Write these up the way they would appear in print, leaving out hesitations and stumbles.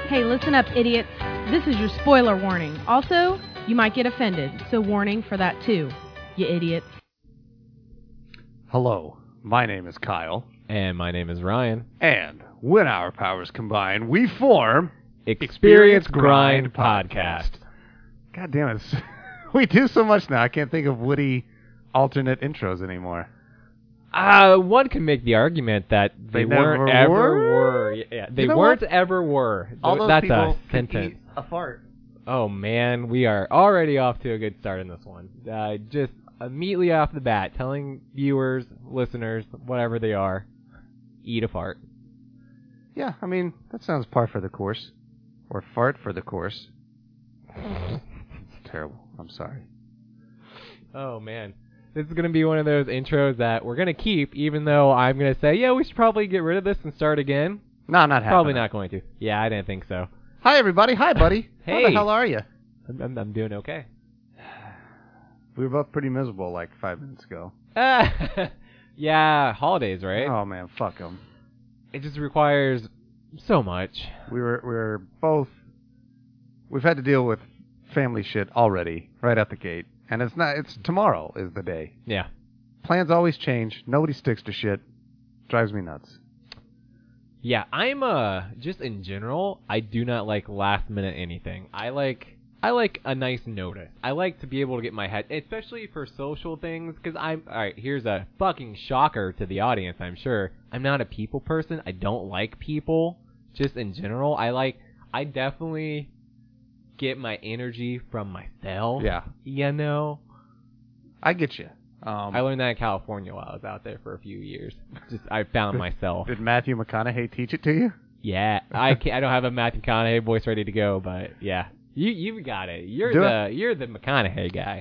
Hey, listen up, idiots. This is your spoiler warning. Also, you might get offended, so warning for that too, you idiots. Hello, my name is Kyle. And my name is Ryan. And when our powers combine, we form Experience Grind Podcast. God damn it. We do so much now, I can't think of witty alternate intros anymore. One can make the argument that they weren't never ever were? Yeah, they You know weren't what? ever were. All those That's people a can sentence. eat a fart. Oh man, we are already off to a good start in this one. Just immediately off the bat, telling viewers, listeners, whatever they are, eat a fart. Yeah, I mean, that sounds par for the course. Or fart for the course. Terrible. I'm sorry. Oh man. This is going to be one of those intros that we're going to keep, even though I'm going to say, yeah, we should probably get rid of this and start again. No, not happening. Probably not going to. Yeah, I didn't think so. Hi, everybody. Hi, buddy. Hey. How the hell are you? I'm doing okay. We were both pretty miserable like 5 minutes ago. Yeah, holidays, right? Oh, man. Fuck them. It just requires so much. We're both... We've had to deal with family shit already, right out the gate. And it's tomorrow is the day. Yeah. Plans always change. Nobody sticks to shit. Drives me nuts. Yeah, I'm just in general, I do not like last minute anything. I like a nice notice. I like to be able to get my head, especially for social things, because alright, here's a fucking shocker to the audience, I'm sure. I'm not a people person. I don't like people, just in general. I definitely get my energy from myself. Yeah. You know? I get you. I learned that in California while I was out there for a few years. I found myself. Did Matthew McConaughey teach it to you? Yeah. I don't have a Matthew McConaughey voice ready to go, but yeah. You got it. You're the McConaughey guy.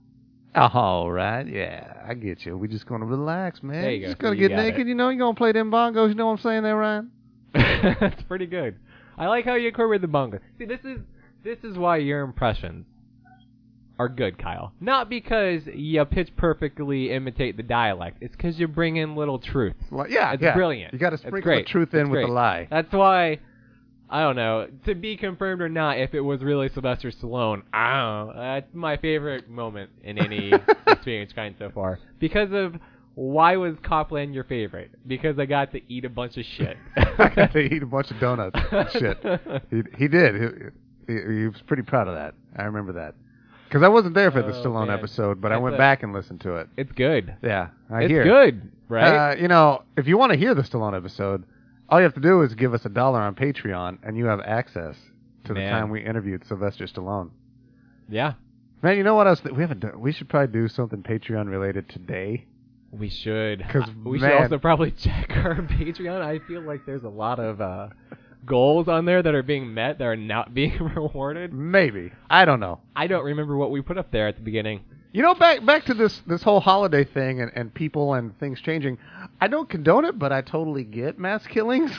All right. Yeah, I get you. We just going to relax, man. There you go. Just going to You get got naked. it. You know, you're going to play them bongos. You know what I'm saying there, Ryan? That's pretty good. I like how you incorporate the bongo. See, this is why your impressions are good, Kyle. Not because you pitch perfectly imitate the dialect. It's because you bring in little truths. Well, yeah, It's yeah. brilliant. You got to It's sprinkle great. the truth in It's with great. the lie. That's why, I don't know, to be confirmed or not, if it was really Sylvester Stallone, I don't know. That's my favorite moment in any Experience Kind so far. Because of, why was Copland your favorite? Because I got to eat a bunch of shit. I got to eat a bunch of donuts. Shit. He did. He was pretty proud of that. I remember that. Because I wasn't there for the Stallone man. episode, but I went back and listened to it. It's good. Yeah, It's hear. good, right? You know, if you want to hear the Stallone episode, all you have to do is give us $1 on Patreon, and you have access to the time we interviewed Sylvester Stallone. Yeah. Man, you know what else? We haven't done. We should probably do something Patreon related today. We should. 'Cause, We should man- also probably check our Patreon. I feel like there's a lot of goals on there that are being met that are not being rewarded. Maybe. I don't know. I don't remember what we put up there at the beginning. You know, back to this whole holiday thing and people and things changing. I don't condone it, but I totally get mass killings.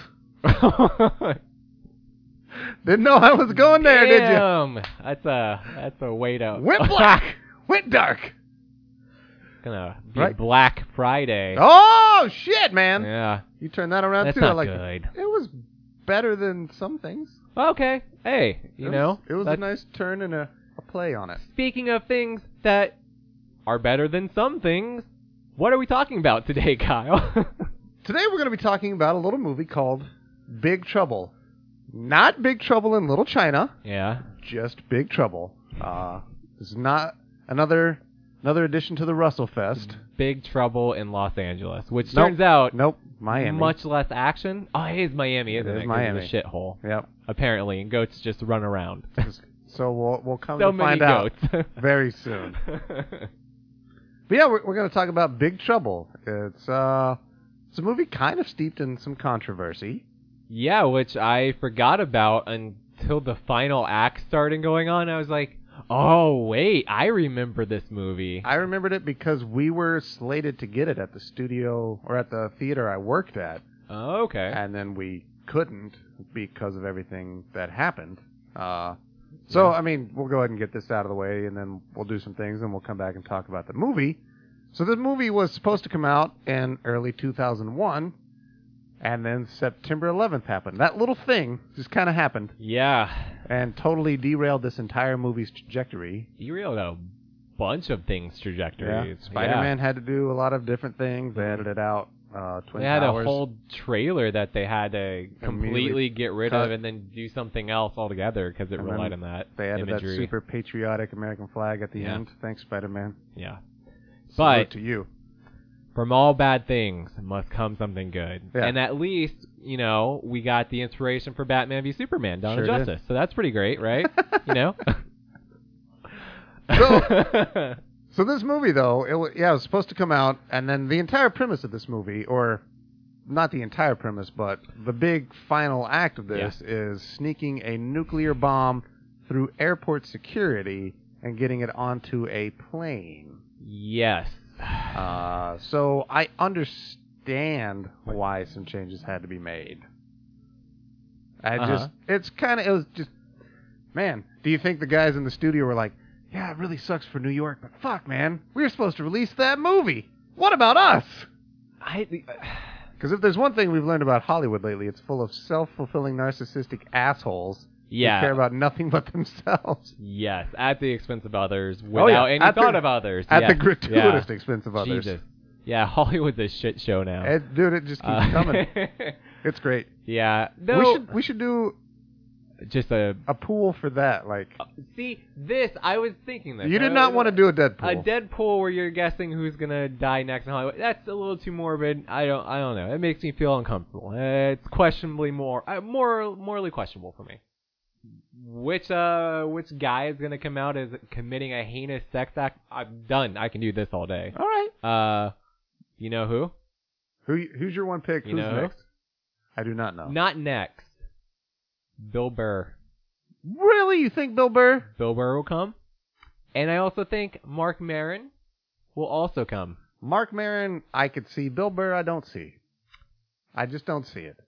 Didn't know I was going there, did you? Damn. That's a way to... Went black. Went dark. Gonna be Right. Black Friday. Oh, shit, man. Yeah. You turned that around, That's too. I not like good. It was better than some things. Okay. Hey, It was a nice turn and a play on it. Speaking of things that are better than some things, what are we talking about today, Kyle? Today we're going to be talking about a little movie called Big Trouble. Not Big Trouble in Little China, Yeah. just Big Trouble. This is not another addition to the Russell Fest. Big Trouble in Los Angeles, which Nope. turns out Nope, Miami. much less action. Oh, it is Miami, isn't It it? is 'Cause Miami. It's a shithole, Yep. apparently, and goats just run around. So we'll come So to many find out goats. very soon. But yeah, we're going to talk about Big Trouble. It's a movie kind of steeped in some controversy. Yeah, which I forgot about until the final act started going on. I was like, oh, wait, I remember this movie. I remembered it because we were slated to get it at the studio or at the theater I worked at. Oh, okay. And then we couldn't because of everything that happened. So, I mean, we'll go ahead and get this out of the way, and then we'll do some things, and we'll come back and talk about the movie. So this movie was supposed to come out in early 2001, And then September 11th happened. That little thing just kind of happened Yeah. and totally derailed this entire movie's trajectory. Derailed a bunch of things trajectories. Spider-Man had to do a lot of different things. They edited out Twin They had Towers. a whole trailer that they had to completely get rid of and then do something else altogether because it relied on that They added imagery. that super patriotic American flag at the end. Thanks, Spider-Man. Yeah. Salute But to you. from all bad things must come something good. Yeah. And at least, we got the inspiration for Batman v Superman, Dawn of Sure did. Justice. So that's pretty great, right? So this movie, though, it was supposed to come out, and then the entire premise of this movie, or not the entire premise, but the big final act of this is sneaking a nuclear bomb through airport security and getting it onto a plane. Yes. So I understand why some changes had to be made. Man, do you think the guys in the studio were like, yeah, it really sucks for New York, but fuck, man, we were supposed to release that movie. What about us? Because if there's one thing we've learned about Hollywood lately, it's full of self-fulfilling narcissistic assholes who care about nothing but themselves. Yes, at the expense of others, without any thought of others. At the gratuitous expense of others. Jesus. Yeah, Hollywood's a shit show now. Dude, it just keeps coming. It's great. Yeah. We should do just a pool for that. See, I was thinking this. You did not want to do a Deadpool. A Deadpool where you're guessing who's gonna die next in Hollywood. That's a little too morbid. I don't know. It makes me feel uncomfortable. It's questionably morally questionable for me. Which guy is gonna come out as committing a heinous sex act? I'm done. I can do this all day. All right. You know who? Who's your one pick? Who's next? I do not know. Not next. Bill Burr. Really? You think Bill Burr? Bill Burr will come. And I also think Mark Maron will also come. Mark Maron, I could see. Bill Burr, I don't see. I just don't see it.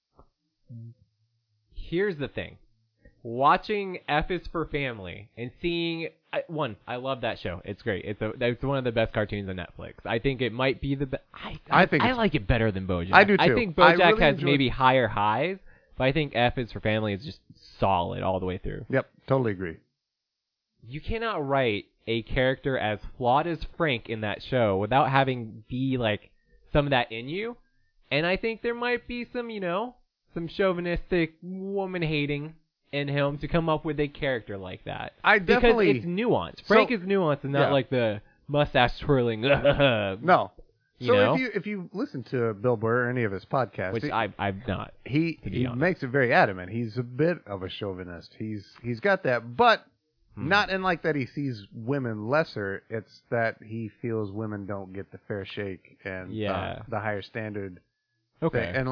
Here's the thing. Watching F is for Family and seeing... I love that show. It's great. It's one of the best cartoons on Netflix. I think it might be the best. I like it better than BoJack. I do too. I think BoJack has maybe higher highs, but I think F is for Family is just solid all the way through. Yep, totally agree. You cannot write a character as flawed as Frank in that show without having some of that in you. And I think there might be some chauvinistic woman hating in him to come up with a character like that. Because it's nuanced. Frank is nuanced and not like the mustache twirling. No. So if you listen to Bill Burr or any of his podcasts, which I've not, he makes it very adamant. He's a bit of a chauvinist. He's got that, but not in that he sees women lesser. It's that he feels women don't get the fair shake and the higher standard. Okay, and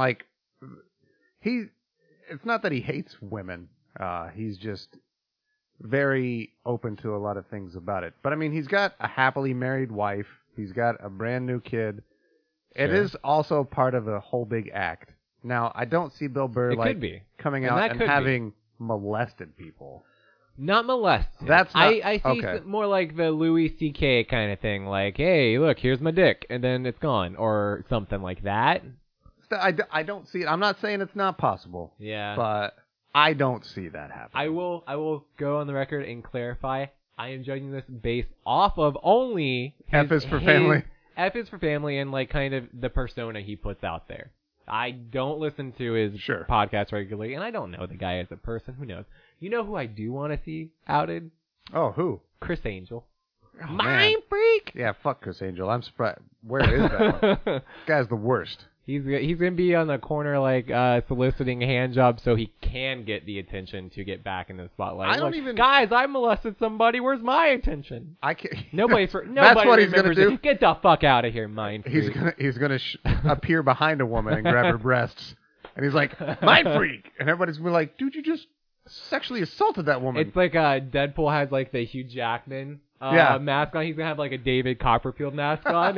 it's not that he hates women. He's just very open to a lot of things about it. But I mean, he's got a happily married wife. He's got a brand new kid. Sure. It is also part of a whole big act. Now, I don't see Bill Burr coming out and having molested people. Not molested. That's not, I see more like the Louis C.K. kind of thing. Like, hey, look, here's my dick, and then it's gone, or something like that. I don't see it. I'm not saying it's not possible. Yeah. But I don't see that happening. I will go on the record and clarify. I am judging this based off of only F is for Family. F is for Family and kind of the persona he puts out there. I don't listen to his podcast regularly, and I don't know the guy as a person. Who knows? You know who I do want to see outed? Oh, who? Chris Angel. Oh, Mind freak! Yeah, fuck Chris Angel. I'm surprised. Where is that one? This guy's the worst. He's gonna be on the corner soliciting a hand job so he can get the attention to get back in the spotlight. Guys, I molested somebody. Where's my attention? I can't. Nobody That's what he's gonna do. Get the fuck out of here, mind freak. He's gonna appear behind a woman and grab her breasts, and he's like, mind freak, and everybody's gonna be like, dude, you just sexually assaulted that woman. It's like Deadpool has the Hugh Jackman mask on. He's gonna have a David Copperfield mask on.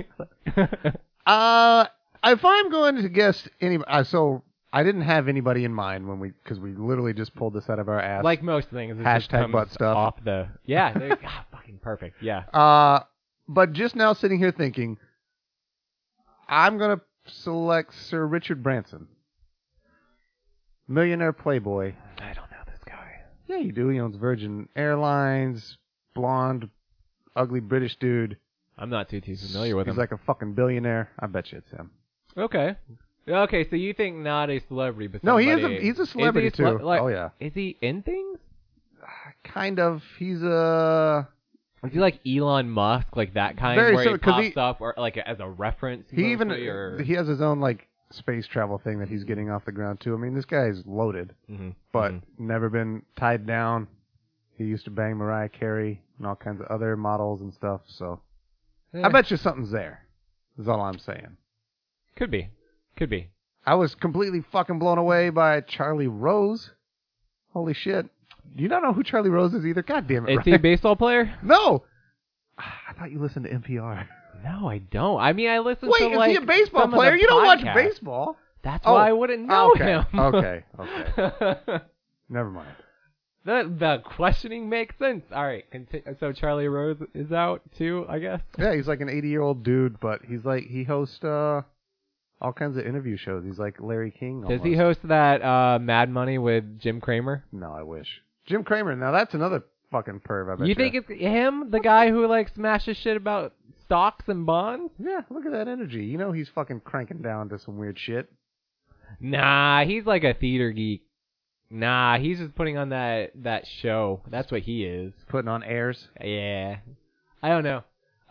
If I'm going to guess so I didn't have anybody in mind because we literally just pulled this out of our ass. Like most things, it just hashtag butt stuff off the fucking perfect. Yeah. But just now sitting here thinking, I'm gonna select Sir Richard Branson. Millionaire playboy. I don't know this guy. Yeah, you do. He owns Virgin Airlines. Blonde, ugly British dude. I'm not too familiar with him. He's like a fucking billionaire. I bet you it's him. Okay. Okay, so you think not a celebrity, but No, somebody... he's a celebrity Is he too. like, oh yeah. Is he in things? Kind of. He's a... Is he like Elon Musk, like that kind, Very where he similar, 'cause pops he- up, or like as a reference? He even mostly, or... he has his own like space travel thing that he's getting off the ground too. I mean, this guy's loaded, but never been tied down. He used to bang Mariah Carey and all kinds of other models and stuff. So I bet you something's there. Is all I'm saying. Could be. I was completely fucking blown away by Charlie Rose. Holy shit! Do you not know who Charlie Rose is either? God damn it! Is he a baseball player? No. I thought you listened to NPR. No, I don't. I mean, I listen Wait, to is like he a baseball some of player? the You don't watch podcasts. baseball. That's why I wouldn't know okay. him. Okay. Never mind. The questioning makes sense. All right, so Charlie Rose is out too, I guess. Yeah, he's like an 80-year-old dude, but he hosts all kinds of interview shows. He's like Larry King. Does Almost. he host that Mad Money with Jim Cramer? No, I wish. Jim Cramer. Now that's another fucking perv. I bet You think it's him, the guy who like smashes shit about stocks and bonds? Yeah, look at that energy. You know he's fucking cranking down to some weird shit. Nah, he's like a theater geek. Nah, he's just putting on that show. That's what he is. Putting on airs. Yeah. I don't know.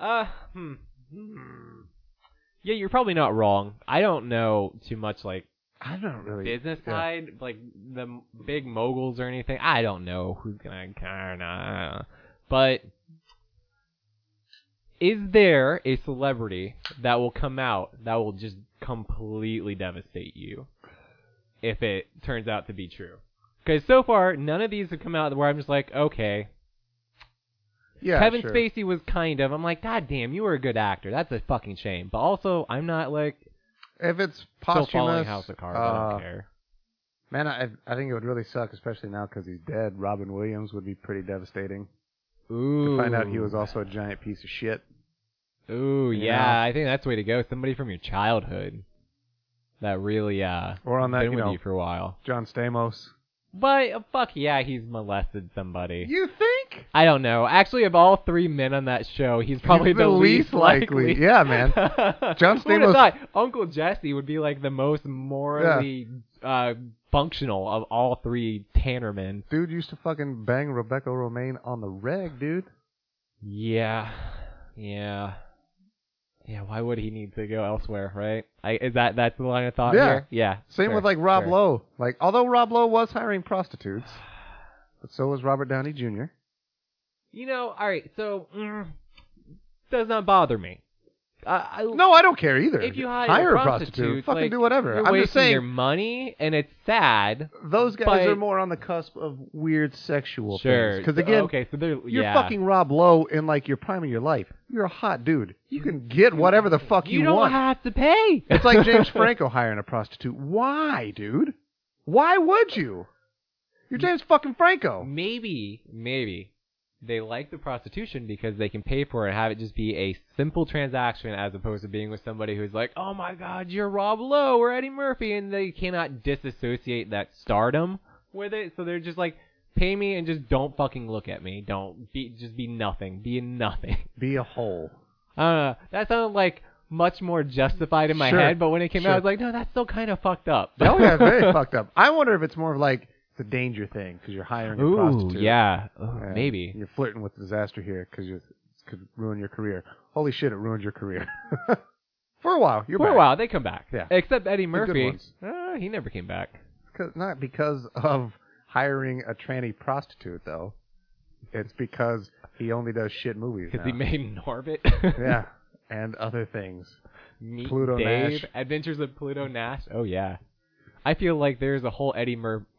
Yeah, you're probably not wrong. I don't know too much like I don't really business side, like the big moguls or anything. I don't know who's gonna but is there a celebrity that will come out that will just completely devastate you if it turns out to be true? Because so far, none of these have come out where I'm just like, okay. Yeah, Kevin sure. Spacey was kind of. I'm like, God damn, you were a good actor. That's a fucking shame. But also, I'm not like If it's still following posthumous, House of Cards. I don't care. Man, I think it would really suck, especially now because he's dead. Robin Williams would be pretty devastating. Ooh. To find out he was also a giant piece of shit. Ooh, You yeah. know? I think that's the way to go. Somebody from your childhood that really Or on that, been you with know, you for a while. John Stamos. But fuck yeah, he's molested somebody. You think? I don't know. Actually, of all three men on that show, he's probably He's the least likely. Yeah, man. John Who would've Stamos- thought Uncle Jesse would be like the most morally functional of all three Tanner men. Dude used to fucking bang Rebecca Romaine on the reg, dude. Yeah. Why would he need to go elsewhere, right? That's the line of thought Yeah. here? Yeah. Same sure, with like Rob sure. Lowe. Like, although Rob Lowe was hiring prostitutes, but so was Robert Downey Jr. You know, all right. So does not bother me. No, I don't care either. If you hire a prostitute, fucking like, do whatever. You're I'm wasting just saying your money, and it's sad. those guys but- are more on the cusp of weird sexual Sure. things. Because again, okay, so they're you're fucking Rob Lowe in like your prime of your life. You're a hot dude. You can get whatever the fuck you don't want. have to pay. It's like James Franco hiring a prostitute. Why, dude? Why would you? You're James fucking Franco. Maybe they like the prostitution because they can pay for it and have it just be a simple transaction as opposed to being with somebody who's like, oh my god, you're Rob Lowe or Eddie Murphy, and they cannot disassociate that stardom with it. So they're just like, pay me and just don't fucking look at me. Just be nothing. Be nothing. Be a hole. I don't know. That sounded like much more justified in my Sure. head, but when it came Sure. out, I was like, no, that's still kind of fucked up. Oh yeah, very fucked up. I wonder if it's more of like it's a danger thing because you're hiring a Ooh, prostitute. yeah. And Maybe. You're flirting with disaster here because it could ruin your career. Holy shit, it ruined your career. For a while, you're For back. a while, they come back. Yeah. Except Eddie good Murphy. ones. He never came back. Not because of hiring a tranny prostitute, though. It's because he only does shit movies Because now. he made Norbit. Yeah, and other things. Meet Pluto Dave. Nash. Adventures of Pluto Nash. Oh, yeah. I feel like there's a whole Eddie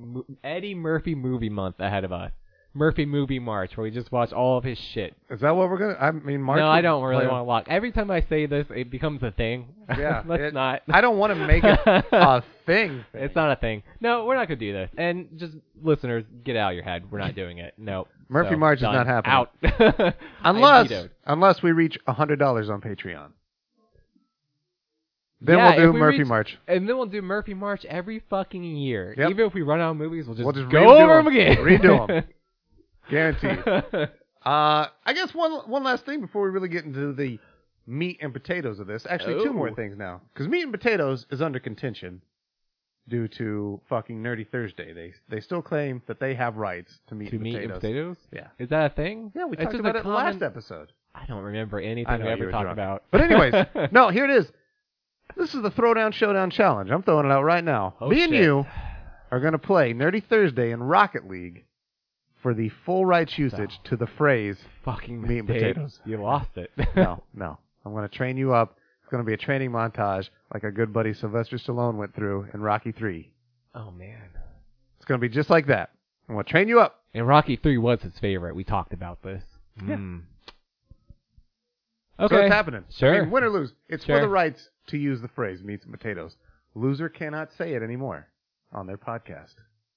Murphy movie month ahead of us. Murphy Movie March, where we just watch all of his shit. Is that what we're gonna? I mean, March. No, I don't really want to lock. Every time I say this, it becomes a thing. Yeah, Let's not. I don't want to make it a thing. It's not a thing. No, we're not going to do this. And just listeners, get out of your head. We're not doing it. No. Murphy March is done. not happening. Out. I vetoed. Unless we reach $100 on Patreon. Then Yeah, we'll if do we Murphy reach- March. And then we'll do Murphy March every fucking year. Yep. Even if we run out of movies, we'll just We'll go over them again. Redo them. Guaranteed. I guess one last thing before we really get into the meat and potatoes of this. Actually, two more Oh. things now. Because meat and potatoes is under contention due to fucking Nerdy Thursday. They still claim that they have rights to meat To and meat potatoes. and potatoes? Yeah. Is that a thing? Yeah, we It's talked just about a it last common- episode. I don't remember I anything know, we you ever were talked drunk. about. But anyways, no, here it is. This is the Throwdown Showdown Challenge. I'm throwing it out right now. Oh, Me and shit. you are going to play Nerdy Thursday in Rocket League for the full rights usage to the phrase, Fucking Meat and mistake. potatoes. You lost it. no. I'm going to train you up. It's going to be a training montage like our good buddy Sylvester Stallone went through in Rocky 3. Oh, man. It's going to be just like that. I'm going to train you up. And Rocky 3 was his favorite. We talked about this. Yeah. Okay. So it's happening. Sure. I mean, win or lose, it's Sure. for the rights to use the phrase meats and potatoes. Loser cannot say it anymore on their podcast.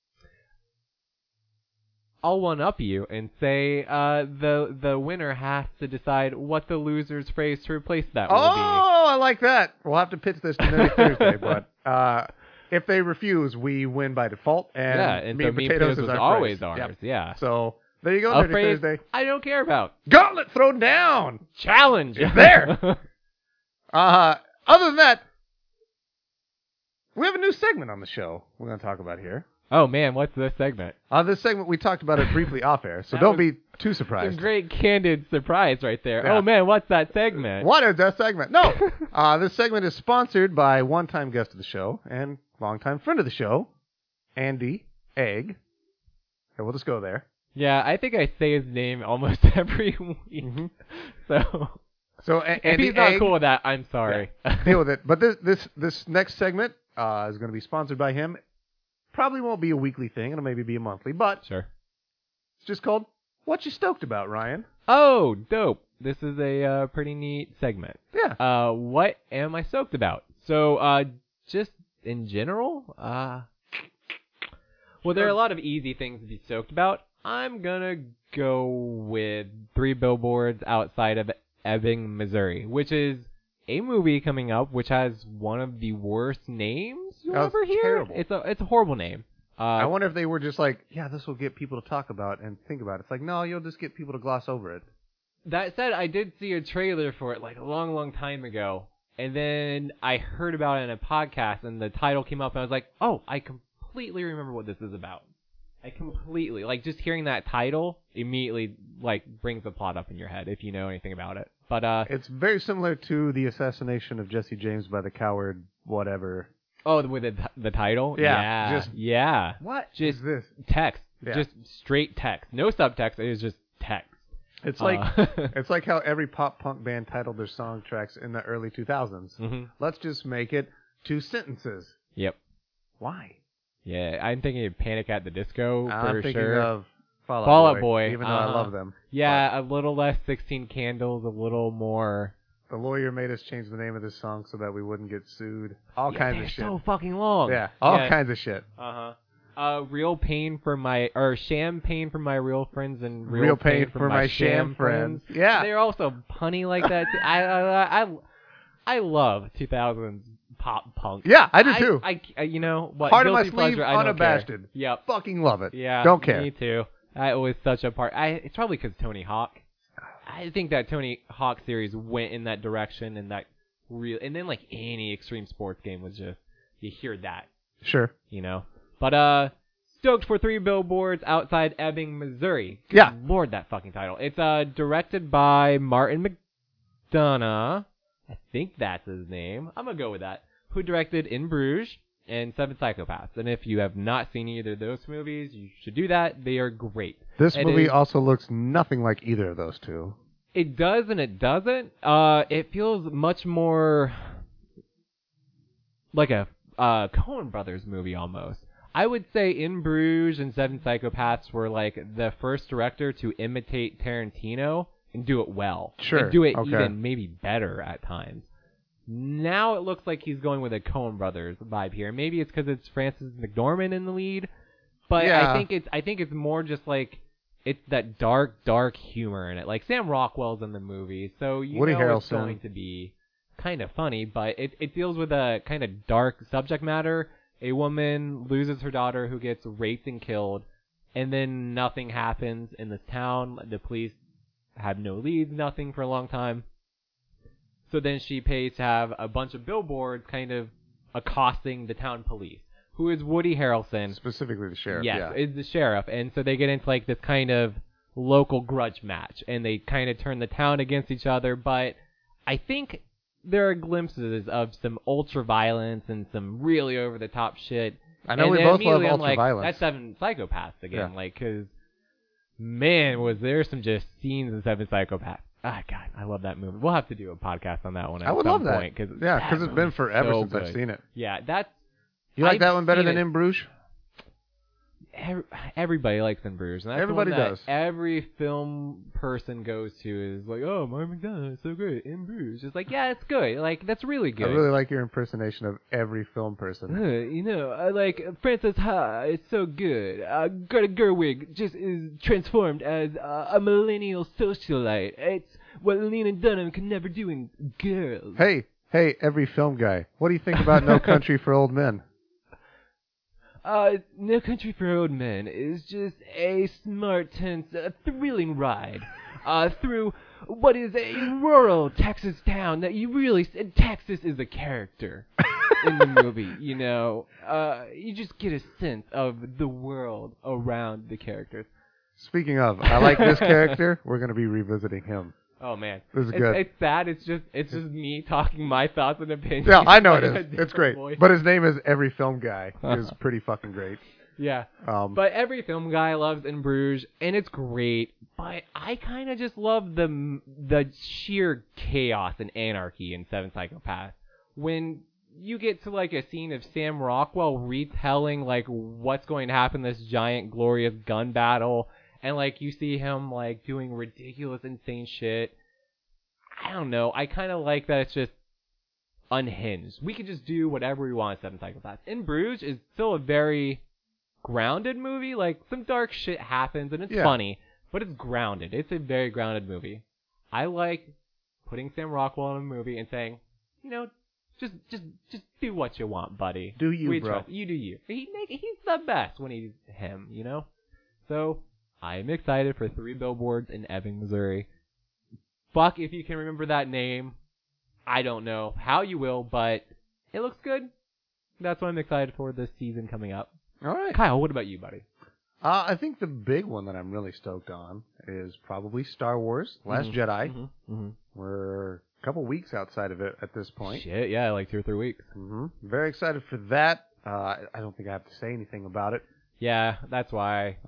I'll one-up you and say the winner has to decide what the loser's phrase to replace that will be. Oh, I like that. We'll have to pitch this to Nerdy Thursday, but if they refuse, we win by default. And Yeah, and meat so and meat potatoes potatoes is was our always phrase. ours. Yep. Yeah. So there you go, A Nerdy phrase Thursday. I don't care about. Gauntlet thrown down. Challenge. It's there. Other than that, we have a new segment on the show we're going to talk about here. Oh man, what's this segment? This segment, we talked about it briefly off air, so That don't was be too A surprised. great candid surprise right there. Yeah. Oh man, what's that segment? What is that segment? No. This segment is sponsored by one-time guest of the show and longtime friend of the show, Andy Egg. Okay, we'll just go there. Yeah, I think I say his name almost every week. Mhm. So If if he's not cool with that, I'm sorry. deal with it. But this next segment is going to be sponsored by him. Probably won't be a weekly thing. It'll maybe be a monthly, but Sure. it's just called "What You Stoked About," Ryan. Oh, dope. This is a pretty neat segment. Yeah. What am I stoked about? So, just in general, well, there are a lot of easy things to be stoked about. I'm gonna go with 3 Billboards Outside of Ebbing, Missouri, which is a movie coming up which has one of the worst names you'll That's ever hear. terrible. It's a horrible name. I wonder if they were just like, yeah, this will get people to talk about and think about it. It's like, no, you'll just get people to gloss over it. That said, I did see a trailer for it like a long, long time ago, and then I heard about it in a podcast, and the title came up, and I was like, oh, I completely remember what this is about. I completely, like, just hearing that title immediately, like, brings the plot up in your head, if you know anything about it. But, It's very similar to the assassination of Jesse James by the coward, whatever. oh, with the title? Yeah, Yeah. What Just is this? text. Yeah. Just straight text. No subtext, it is just text. It's like Uh, it's like how every pop punk band titled their song tracks in the early 2000s. Mhm. Let's just make it 2 sentences. Yep. Why? Yeah, I'm thinking of Panic at the Disco I'm for thinking sure. of Fall Out Fall Out Boy, even though I uh-huh. love them. Yeah, a little less 16 Candles, a little more. The lawyer made us change the name of this song so that we wouldn't get sued. All Yeah, kinds they're of shit. so fucking long. Yeah, all Yeah. kinds of shit. Real pain for my, or champagne for my real friends and Real pain for my sham friends. Yeah. They're also punny like that. Too. I love 2000s pop punk. Yeah, I do too. I you know what? Heart of my Guilty sleeve, pleasure, I don't unabashed. care. Yep. Fucking love it. Yeah. Don't care. Me too. That was such a part. It's probably because Tony Hawk. I think that Tony Hawk series went in that direction, and that real, and then like any extreme sports game was just you hear that, Sure. you know. But stoked for 3 Billboards Outside Ebbing, Missouri. Good Yeah. Lord, that fucking title. It's directed by Martin McDonough. I think that's his name. I'm gonna go with that. Who directed In Bruges and 7 Psychopaths. And if you have not seen either of those movies, you should do that. They are great. This It movie is- also looks nothing like either of those two. It does and it doesn't. It feels much more like a Coen Brothers movie almost. I would say In Bruges and 7 Psychopaths were like the first director to imitate Tarantino and do it well. Sure, And do it okay. even maybe better at times. Now it looks like he's going with a Coen Brothers vibe here. Maybe it's because it's Francis McDormand in the lead, but Yeah. I think it's more just like it's that dark humor in it. Like Sam Rockwell's in the movie, so you Woody know it's Harrelson. going to be kind of funny, but it deals with a kind of dark subject matter. A woman loses her daughter who gets raped and killed, and then nothing happens in this town. The police have no leads, nothing for a long time. So then she pays to have a bunch of billboards kind of accosting the town police, who is Woody Harrelson. Specifically the sheriff. Yes, Yeah. is the sheriff. And so they get into like this kind of local grudge match, and they kind of turn the town against each other. But I think there are glimpses of some ultra violence and some really over the top shit. I know and we then both love immediately I'm ultra like, violence. That's Seven Psychopaths again, Yeah. like, because man, was there some just scenes in Seven Psychopaths. Ah, God, I love that movie. We'll have to do a podcast on that one at I would some love that. point. Cause Yeah, because it's been forever so since I've good. seen it. Yeah, that's... You like I've that one better seen than it. In Bruges? Everybody likes In Bruges. And that's Everybody the one that does. every film person goes to is like, oh, Mark McDonagh is so great. In Bruges. It's like, yeah, it's good. Like, that's really good. I really like your impersonation of every film person. You know, I like Frances Ha. It's so good. Greta Gerwig just is transformed as a millennial socialite. It's what Lena Dunham could never do in Girls. Hey, every film guy. What do you think about No Country for Old Men? No Country for Old Men is just a smart, tense, thrilling ride through what is a rural Texas town that you really... Texas is a character in the movie, you know. You just get a sense of the world around the characters. Speaking of, I like this character. We're going to be revisiting him. Oh, man. This is good. It's sad. It's just me talking my thoughts and opinions. Yeah, I know it in a is. It's different great. voice. But his name is Every Film Guy. Is pretty fucking great. Yeah. But every film guy loves In Bruges, and it's great. But I kind of just love the sheer chaos and anarchy in Seven Psychopaths. When you get to like a scene of Sam Rockwell retelling like what's going to happen in this giant glorious gun battle, and like you see him like doing ridiculous, insane shit. I don't know. I kind of like that it's just unhinged. We could just do whatever we want in Seven Psychopaths. In Bruges is still a very grounded movie. Like, some dark shit happens, and it's funny, but it's grounded. It's a very grounded movie. I like putting Sam Rockwell in a movie and saying, you know, just do what you want, buddy. Do you, we bro. Trust. You do you. He's the best when he's him, you know? So, I'm excited for 3 Billboards in Ebbing, Missouri. Fuck if you can remember that name. I don't know how you will, but it looks good. That's what I'm excited for this season coming up. All right. Kyle, what about you, buddy? I think the big one that I'm really stoked on is probably Star Wars Last Jedi. Mm-hmm. We're a couple weeks outside of it at this point. Shit, yeah, like 2 or 3 weeks. Very excited for that. I don't think I have to say anything about it. Yeah, that's why.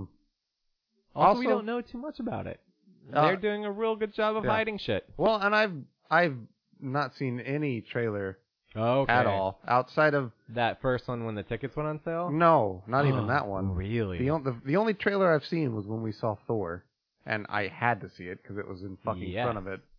Also, we don't know too much about it. They're doing a real good job of hiding shit. Well, and I've not seen any trailer Okay. at all outside of That first one when the tickets went on sale? no, not even that one. Really? The only trailer I've seen was when we saw Thor, and I had to see it because it was in fucking Yeah. front of it.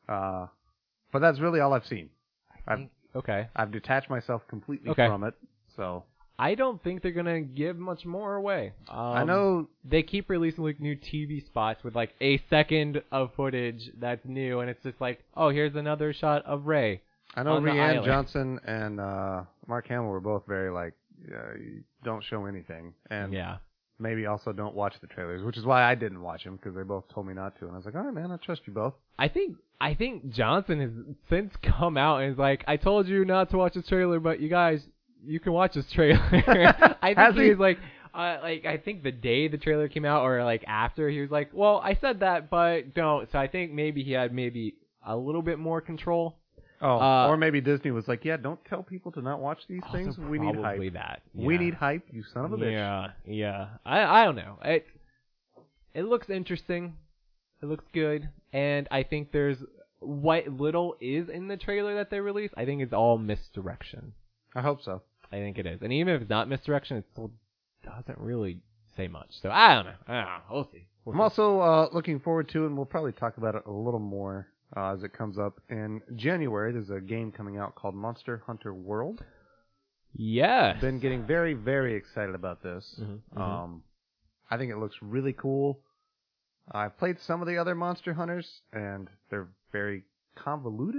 But that's really all I've seen. Okay. I've detached myself completely Okay. from it. So I don't think they're gonna give much more away. I know they keep releasing like new TV spots with like a second of footage that's new, and it's just like, oh, here's another shot of Rey. On the Rianne island. Johnson and Mark Hamill were both very like, don't show anything, and Yeah. maybe also don't watch the trailers, which is why I didn't watch them because they both told me not to, and I was like, all right, man, I trust you both. I think Johnson has since come out and is like, I told you not to watch this trailer, but you guys, you can watch this trailer. I Has think he? he's like I think the day the trailer came out or like after, he was like, well, I said that, but don't. So I think maybe he had maybe a little bit more control. Oh, or maybe Disney was like, yeah, don't tell people to not watch these things. We need Probably hype. that. We Yeah. need hype, you son of a bitch. Yeah. I don't know. It looks interesting. It looks good, and I think there's what little is in the trailer that they released. I think it's all misdirection. I hope so. I think it is, and even if it's not misdirection, it still doesn't really say much. So I don't know. We'll see. I'm also looking forward to, and we'll probably talk about it a little more as it comes up in January. There's a game coming out called Monster Hunter World. Yes. Been getting very, very excited about this. Mhm. I think it looks really cool. I've played some of the other Monster Hunters, and they're very convoluted.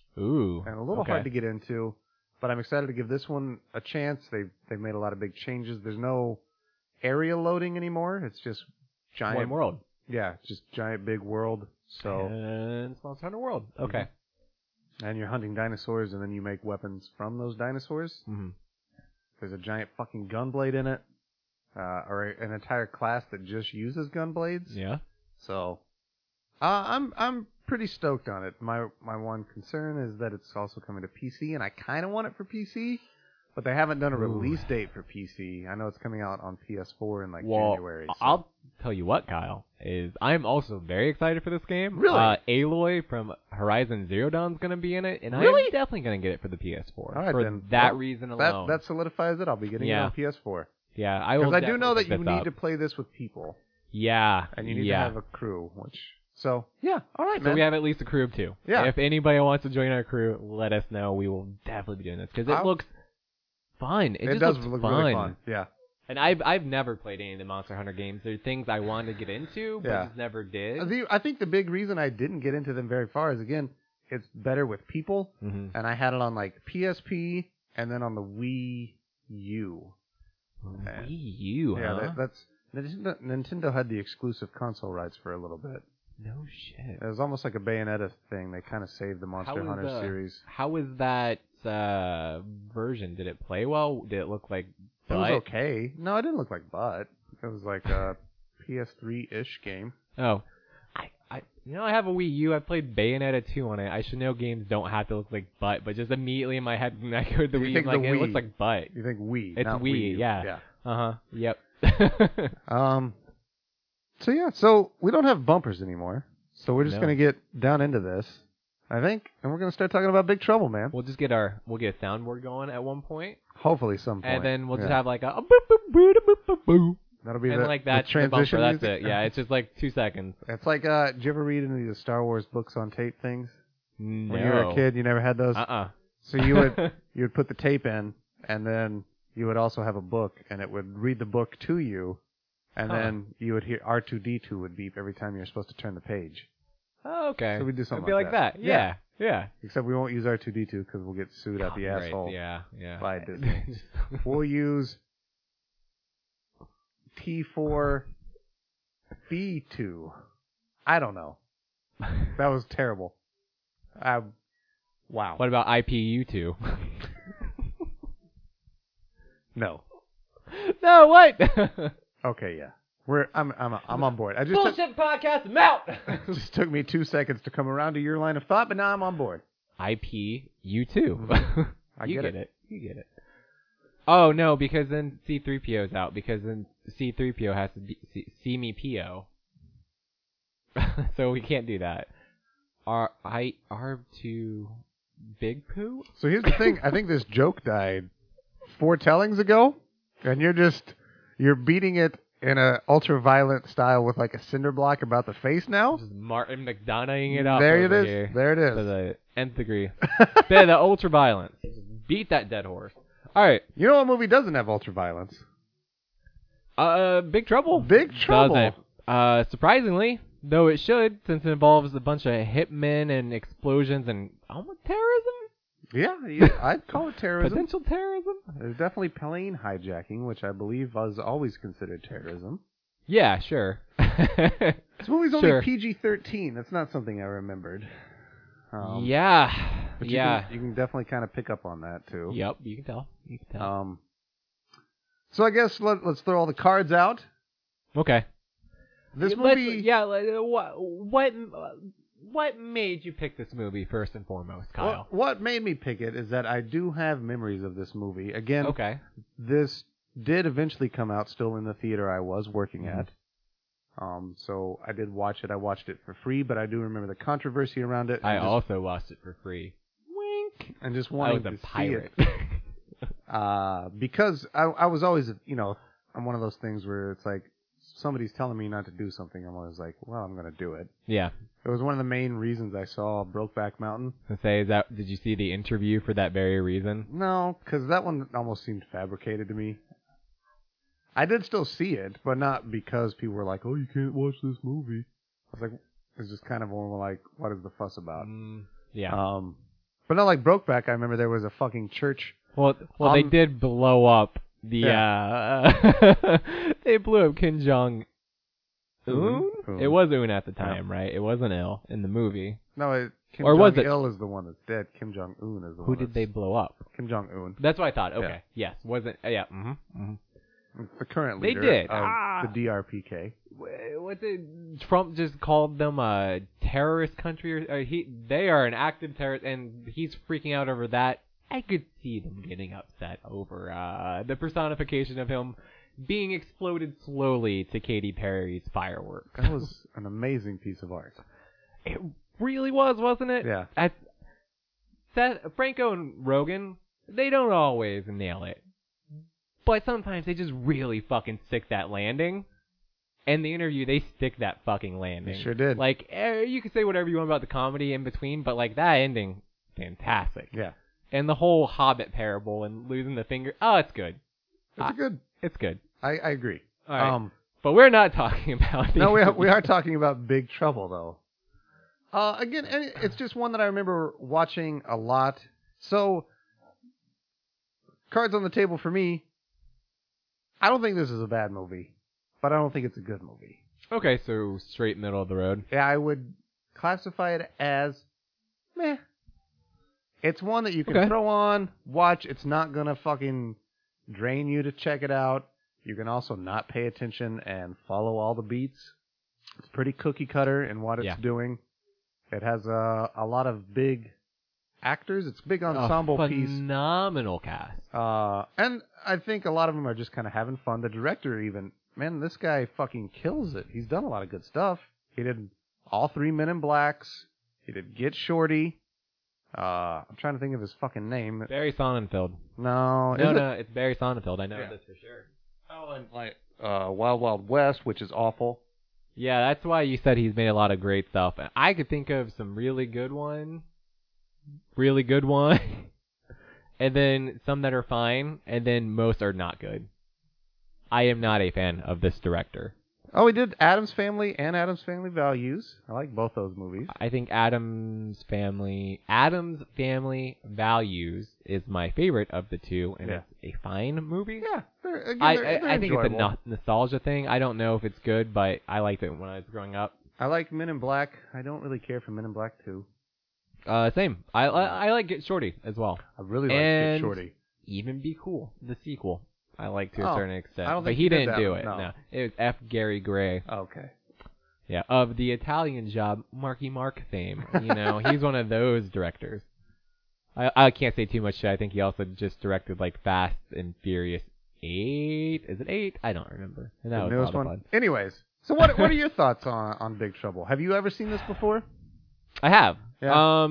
Ooh. and a little okay. hard to get into. But I'm excited to give this one a chance. They've made a lot of big changes. There's no area loading anymore. It's just giant One world. Yeah, just giant big world. So And small town world. Okay. and you're hunting dinosaurs, and then you make weapons from those dinosaurs. Mm-hmm. There's a giant fucking gunblade in it, or an entire class that just uses gunblades. Yeah. So I'm pretty stoked on it. My one concern is that it's also coming to PC, and I kind of want it for PC, but they haven't done a release date for PC. I know it's coming out on PS4 in January. So. I'll tell you what, Kyle, is I'm also very excited for this game. Really? Aloy from Horizon Zero Dawn is going to be in it, and Really? I'm definitely going to get it for the PS4 All right, for then. that Well, reason alone. That solidifies it. I'll be getting it on PS4. Yeah, I will. Because I do know that you definitely pick need to this up. play this with people, Yeah, and you need to yeah. have a crew. So yeah, all right, So man. we have at least a crew of 2. Yeah. If anybody wants to join our crew, let us know. We will definitely be doing this because it looks fun. It just does looks look fun. really fun. Yeah. And I've never played any of the Monster Hunter games. There are things I wanted to get into, but Yeah. just never did. I think the big reason I didn't get into them very far is, again, it's better with people, Mm-hmm. and I had it on PSP and then on the Wii U. Wii U, Yeah, huh? that's Nintendo had the exclusive console rights for a little bit. No shit. It was almost like a Bayonetta thing. They kind of saved the Monster Hunter series. How was that version? Did it play well? Did it look like It was butt? okay. No, it didn't look like butt. It was like a PS3-ish game. Oh. I have a Wii U. I played Bayonetta 2 on it. I should know games don't have to look like butt, but just immediately in my head when I heard the You Wii, think I'm like, the it looks Wii. like butt. You think Wii? It's not Wii, U. yeah. Uh-huh. Yep. So yeah, so we don't have bumpers anymore. So we're just No. gonna get down into this, I think, and we're gonna start talking about Big Trouble, man. We'll get a soundboard going at one point, Hopefully, some point. and then we'll just Yeah. have like a boop boop boop boop boop boop. That'll be And the, like the that's the transition bumper. That's music. it. Yeah, it's just like 2 seconds. It's like, did you ever read any of the Star Wars books on tape things? No. When you were a kid, you never had those. So you would put the tape in, and then you would also have a book, and it would read the book to you, and then you would hear R2D2 would beep every time you were supposed to turn the page. Oh, okay. So we do something It'd be like that. Yeah. Yeah. Except we won't use R2D2 because we'll get sued at the Copyright, asshole Yeah. by Disney. We'll use T4B2. I don't know. That was terrible. Wow. What about IPU2? No. No, what? Okay, yeah. I'm on board. I just Bullshit podcast, I'm out. just took me 2 seconds to come around to your line of thought, but now I'm on board. IPU2. I You get get it. it. You get it. Oh, no, because then C-3PO's out, because then C-3PO has to be see me PO. So we can't do that. R2 Big Poo? So here's the thing. I think this joke died 4 tellings ago, and you're beating it in a ultra-violent style with like a cinder block about the face now. Just Martin McDonoughing it up There it over is. here. There it is. To the nth degree. The ultra violence. Beat that dead horse. All right. You know what movie doesn't have ultra-violence? Big Trouble. Big Trouble. Doesn't. Surprisingly, though it should, since it involves a bunch of hitmen and explosions and almost terrorism. Yeah, I'd call it terrorism. Potential terrorism. There's definitely plane hijacking, which I believe was always considered terrorism. Yeah, sure. This movie's only Sure. PG-13. That's not something I remembered. Yeah. But Yeah. you can definitely kind of pick up on that too. Yep. You can tell. So I guess let's throw all the cards out. Okay. This movie. What made you pick this movie first and foremost, Kyle? What made me pick it is that I do have memories of this movie. Again, Okay. this did eventually come out still in the theater I was working at. So I did watch it. I watched it for free, but I do remember the controversy around it. I also watched it for free. Wink. And just I wanting was a to pirate. see it. Because I was always, I'm one of those things where it's like somebody's telling me not to do something. I'm always like, well, I'm going to do it. Yeah. It was one of the main reasons I saw Brokeback Mountain. Did you see the interview for that very reason? No, because that one almost seemed fabricated to me. I did still see it, but not because people were like, oh, you can't watch this movie. I was like, it's just kind of more like, what is the fuss about? Yeah. But not like Brokeback. I remember there was a fucking church. Well, they did blow up the. They blew up Kim Jong. Un? It was Un at the time, right? It wasn't Il in the movie. No, Kim Or was it? Jong-il is the one that's dead. Kim Jong-un is the one. Who did they blow up? Kim Jong-un. That's what I thought. Okay. Yes. Wasn't. Yeah. The current They leader did. of the DRPK. What did Trump just called them a terrorist country? Or they are an active terrorist, and he's freaking out over that. I could see them getting upset over the personification of him being exploded slowly to Katy Perry's fireworks. That was an amazing piece of art. It really was, wasn't it? Yeah. Franco and Rogan, they don't always nail it. But sometimes they just really fucking stick that landing. And the interview, they stick that fucking landing. They sure did. Like, you can say whatever you want about the comedy in between, but like that ending, fantastic. Yeah. And the whole Hobbit parable and losing the finger, it's good. It's good. I agree. All right. But we're not talking about No, we are talking about Big Trouble, though. Again, it's just one that I remember watching a lot. So, cards on the table for me. I don't think this is a bad movie, but I don't think it's a good movie. Okay, so straight middle of the road. Yeah, I would classify it as meh. It's one that you can throw on, watch. It's not going to fucking drain you to check it out. You can also not pay attention and follow all the beats. It's pretty cookie cutter in what it's doing. It has a lot of big actors. It's a big ensemble piece. Phenomenal cast. And I think a lot of them are just kind of having fun. The director even, man, this guy fucking kills it. He's done a lot of good stuff. He did all 3 Men in Blacks. He did Get Shorty. I'm trying to think of his fucking name. Barry Sonnenfeld. No, it's Barry Sonnenfeld. I know this for sure. Oh, and like Wild Wild West, which is awful. Yeah, that's why you said he's made a lot of great stuff. I could think of some really good one, and then some that are fine, and then most are not good. I am not a fan of this director. Oh, he did Addams Family and Addams Family Values. I like both those movies. I think Addams Family Values is my favorite of the two, and it's a fine movie. Yeah, I think it's a nostalgia thing. I don't know if it's good, but I liked it when I was growing up. I like Men in Black. I don't really care for Men in Black 2. Same. I like Get Shorty as well. I really like Get Shorty. Even Be Cool, the sequel. I like to a certain extent. I don't but think he didn't do one, it. No. It was F. Gary Gray. Okay. Yeah, of the Italian Job, Marky Mark fame. You know, he's one of those directors. I can't say too much. I think he also just directed like Fast and Furious 8. Is it 8? I don't remember. And that was a lot of fun. Anyways, so what are your thoughts on Big Trouble? Have you ever seen this before? I have. Yeah.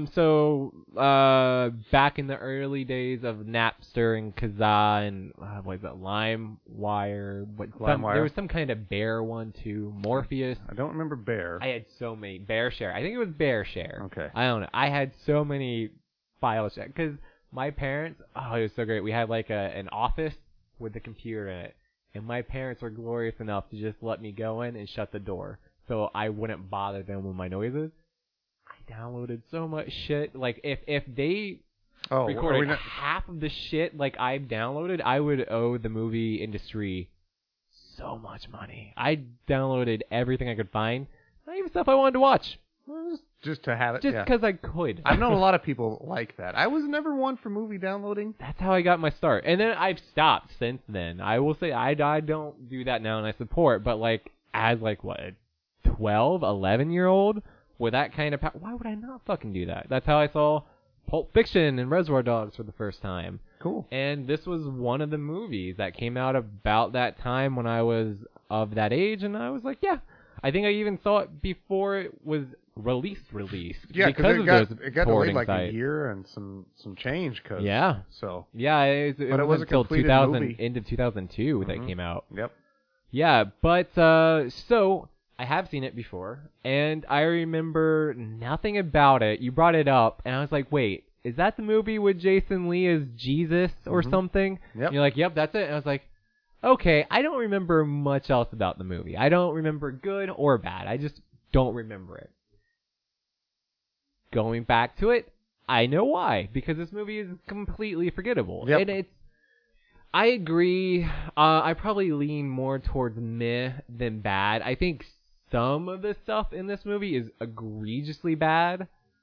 Back in the early days of Napster and Kazaa and what is it, LimeWire? There was some kind of Bear one too. Morpheus. I don't remember Bear. I had so many. BearShare. I think it was BearShare. Okay. I don't know. I had so many files because my parents. Oh, it was so great. We had like an office with a computer in it, and my parents were glorious enough to just let me go in and shut the door, so I wouldn't bother them with my noises. I downloaded so much shit. Like, if they recorded half of the shit like I've downloaded, I would owe the movie industry so much money. I downloaded everything I could find, not even stuff I wanted to watch. Just to have it. Just because I could. I've known a lot of people like that. I was never one for movie downloading. That's how I got my start. And then I've stopped since then. I will say I don't do that now, and I support. But, like, as, like, what, a 12, 11-year-old? With that kind of power, why would I not fucking do that? That's how I saw Pulp Fiction and Reservoir Dogs for the first time. Cool. And this was one of the movies that came out about that time when I was of that age, and I was like, yeah. I think I even saw it before it was released. Yeah, because it got delayed like a year and some change. Yeah. So. Yeah, it was until 2000, end of 2002 that came out. Yep. Yeah, but so. I have seen it before, and I remember nothing about it. You brought it up, and I was like, wait, is that the movie with Jason Lee as Jesus or something? Yep. And you're like, yep, that's it. And I was like, okay, I don't remember much else about the movie. I don't remember good or bad. I just don't remember it. Going back to it, I know why. Because this movie is completely forgettable. Yep. And I agree. I probably lean more towards meh than bad. I think some of the stuff in this movie is egregiously bad.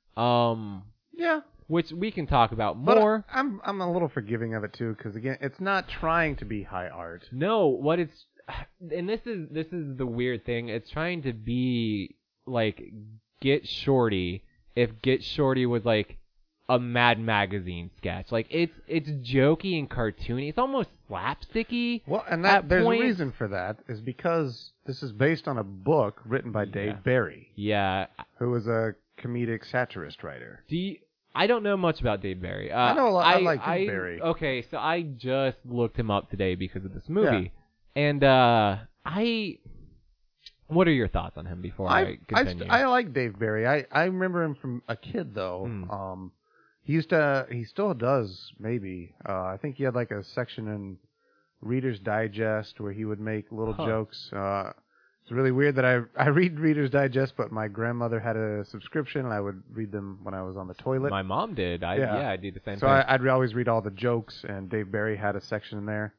Yeah. Which we can talk about But more. I'm a little forgiving of it too, because again, it's not trying to be high art. No, what it's, and this is the weird thing. It's trying to be like Get Shorty if Get Shorty was like a Mad Magazine sketch. Like it's jokey and cartoony. It's almost slapsticky. Well, and there's a reason for that, is because this is based on a book written by Dave Barry. Yeah. Who was a comedic satirist writer. I don't know much about Dave Barry. I know a lot. I like Dave Barry. Okay, so I just looked him up today because of this movie. Yeah. And what are your thoughts on him before I continue? I like Dave Barry. I remember him from a kid though. He still does maybe. I think he had like a section in Reader's Digest where he would make little jokes. It's really weird that I read Reader's Digest, but my grandmother had a subscription, and I would read them when I was on the toilet. My mom did. I did the same thing. So I'd always read all the jokes, and Dave Barry had a section in there.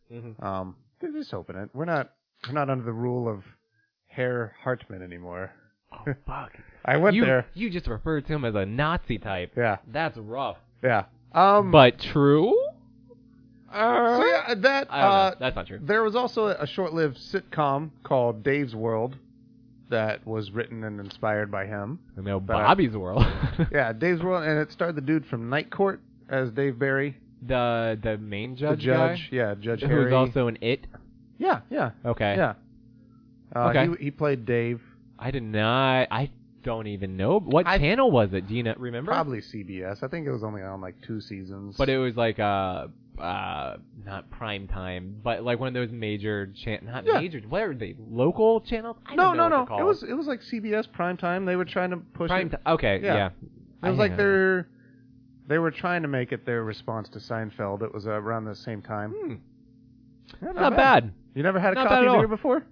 Just open it. We're not under the rule of Herr Hartman anymore. Oh, fuck. I went there. You just referred to him as a Nazi type. Yeah. That's rough. Yeah. But true? So yeah, that's not true. There was also a short-lived sitcom called Dave's World that was written and inspired by him. No, Bobby's World. Yeah, Dave's World, and it starred the dude from Night Court as Dave Barry. The main judge. The judge, guy? yeah, Judge Harry. Who's also an It. Yeah. Okay. Yeah. Okay. He played Dave. I did not. I don't even know. What channel was it? Do you remember? Probably CBS. I think it was only on like 2 seasons. But it was like not prime time, but like one of those major major. What are they? Local channels? No. It was like CBS prime time. They were trying to push it. Okay, yeah. It was like they were trying to make it their response to Seinfeld. It was around the same time. Yeah, not bad. You never had a coffee beer before?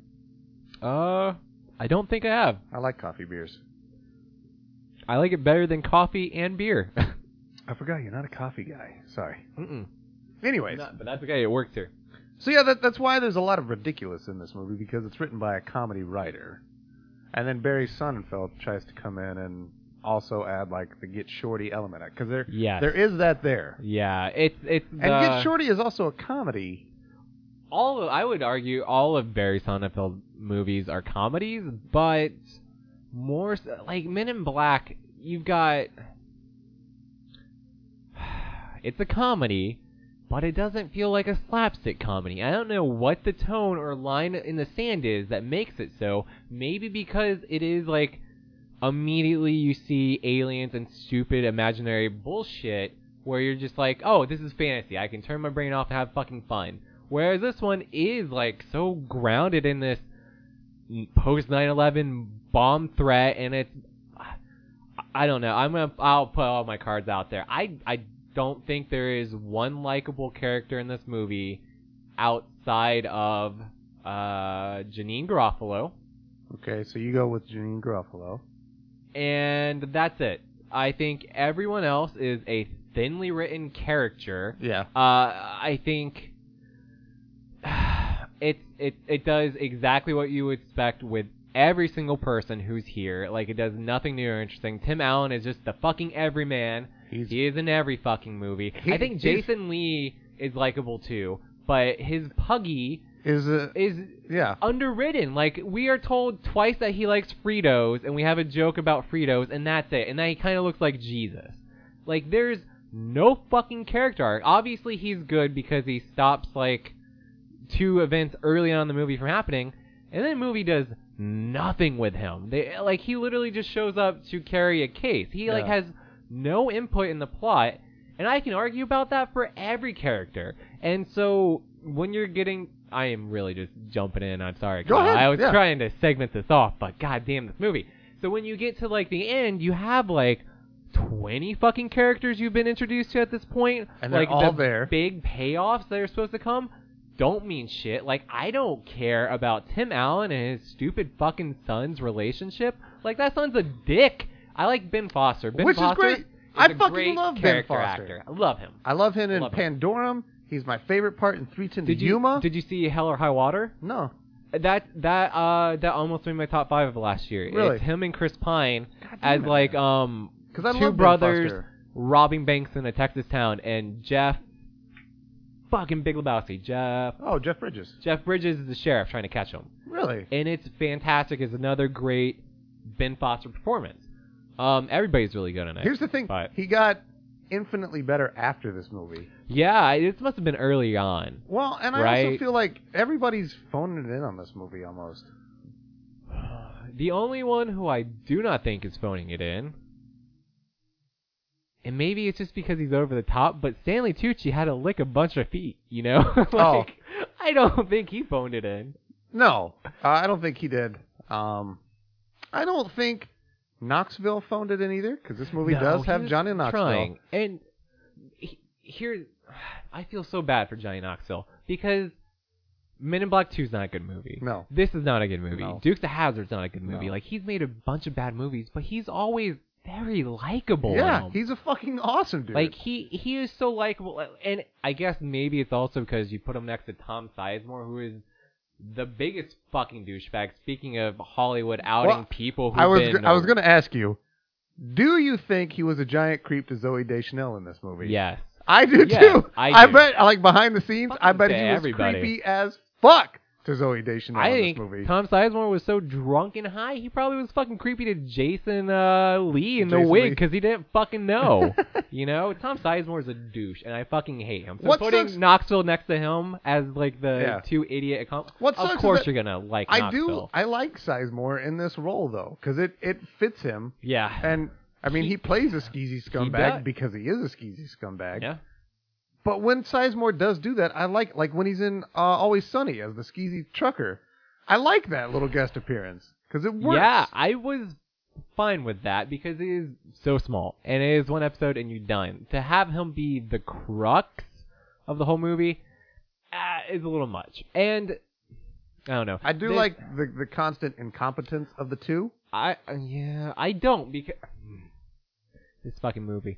I don't think I have. I like coffee beers. I like it better than coffee and beer. I forgot you're not a coffee guy. Sorry. Anyways. But that's okay. It works here. So yeah, that's why there's a lot of ridiculous in this movie, because it's written by a comedy writer. And then Barry Sonnenfeld tries to come in and also add like the Get Shorty element, because there is that there. Yeah, it's and Get Shorty is also a comedy. I would argue all of Barry Sonnenfeld movies are comedies, but more like Men in Black, you've got it's a comedy, but it doesn't feel like a slapstick comedy. I don't know what the tone or line in the sand is that makes it so. Maybe because it is like immediately you see aliens and stupid imaginary bullshit where you're just like, oh, this is fantasy. I can turn my brain off and have fucking fun. Whereas this one is like so grounded in this post 9/11 bomb threat, and it's I don't know. I'll put all my cards out there. I don't think there is one likable character in this movie outside of Janeane Garofalo. Okay, so you go with Janeane Garofalo. And that's it. I think everyone else is a thinly written caricature. Yeah. I think it does exactly what you would expect with every single person who's here. Like, it does nothing new or interesting. Tim Allen is just the fucking everyman. He is in every fucking movie. I think Jason Lee is likable too, but his Puggy is underwritten. Like, we are told twice that he likes Fritos, and we have a joke about Fritos, and that's it. And then he kind of looks like Jesus. Like, there's no fucking character arc. Obviously, he's good because he stops, like, 2 events early on in the movie from happening, and then the movie does nothing with him. He literally just shows up to carry a case. He has no input in the plot, and I can argue about that for every character. And so when you're getting, I am really just jumping in. I'm sorry. Go ahead. I was trying to segment this off, but goddamn this movie. So when you get to like the end, you have like 20 fucking characters you've been introduced to at this point, and they're all there. Big payoffs that are supposed to come don't mean shit. Like, I don't care about Tim Allen and his stupid fucking son's relationship. Like, that son's a dick. I like Ben Foster. Which is great. I a fucking great love Ben character Foster. actor. I love him. I love him in Love him. Pandorum. He's my favorite part in 3:10 to Did Yuma. you see Hell or High Water? No. That almost made my top 5 of last year. Really? It's him and Chris Pine damn as it, like 'Cause I two love Ben brothers Foster. robbing banks in a Texas town, and Jeff fucking Big Lebowski. Oh, Jeff Bridges. Jeff Bridges is the sheriff trying to catch him. Really? And it's fantastic. It's another great Ben Foster performance. Everybody's really good in it. Here's the thing. But He got infinitely better after this movie. yeah, this must have been early on. Well, and I also Right. feel like everybody's phoning it in on this movie almost. The only one who I do not think is phoning it in, and maybe it's just because he's over the top, but Stanley Tucci had to lick a bunch of feet, you know? I don't think he phoned it in. No, I don't think he did. I don't think Knoxville phoned it in either, because this movie No, does he have was Johnny Knoxville. trying. And here, I feel so bad for Johnny Knoxville, because Men in Black 2 is not a good movie. No. This is not a good movie. No. Dukes of Hazzard's not a good movie. No. Like, he's made a bunch of bad movies, but he's always very likable. Yeah, in them. he's a fucking awesome dude. Like, he is so likable, and I guess maybe it's also because you put him next to Tom Sizemore, who is the biggest fucking douchebag. Speaking of Hollywood outing people who I was going to ask you, do you think he was a giant creep to Zoe Deschanel in this movie? Yes. I do Yes, too. I do. Bet, like behind the scenes, I Fucking bet to he was everybody. creepy as fuck to Zoe Deschanel I in think this movie. Tom Sizemore was so drunk and high, he probably was fucking creepy to Jason Lee in the Jason wig Lee. because he didn't fucking know. You know, Tom Sizemore is a douche, and I fucking hate him. So What putting sucks- Knoxville next to him as like the Yeah. two idiot, What sucks of is course that you're gonna like I Knoxville. I like Sizemore in this role though, because it fits him. Yeah. And I mean, he plays a skeezy does. scumbag because he is a skeezy scumbag. Yeah. But when Sizemore does do that, I like when he's in Always Sunny as the skeezy trucker. I like that little guest appearance because it works. Yeah, I was fine with that because it is so small and it is one episode and you're done. To have him be the crux of the whole movie is a little much. And I don't know. I do like the constant incompetence of the two. I don't because this fucking movie.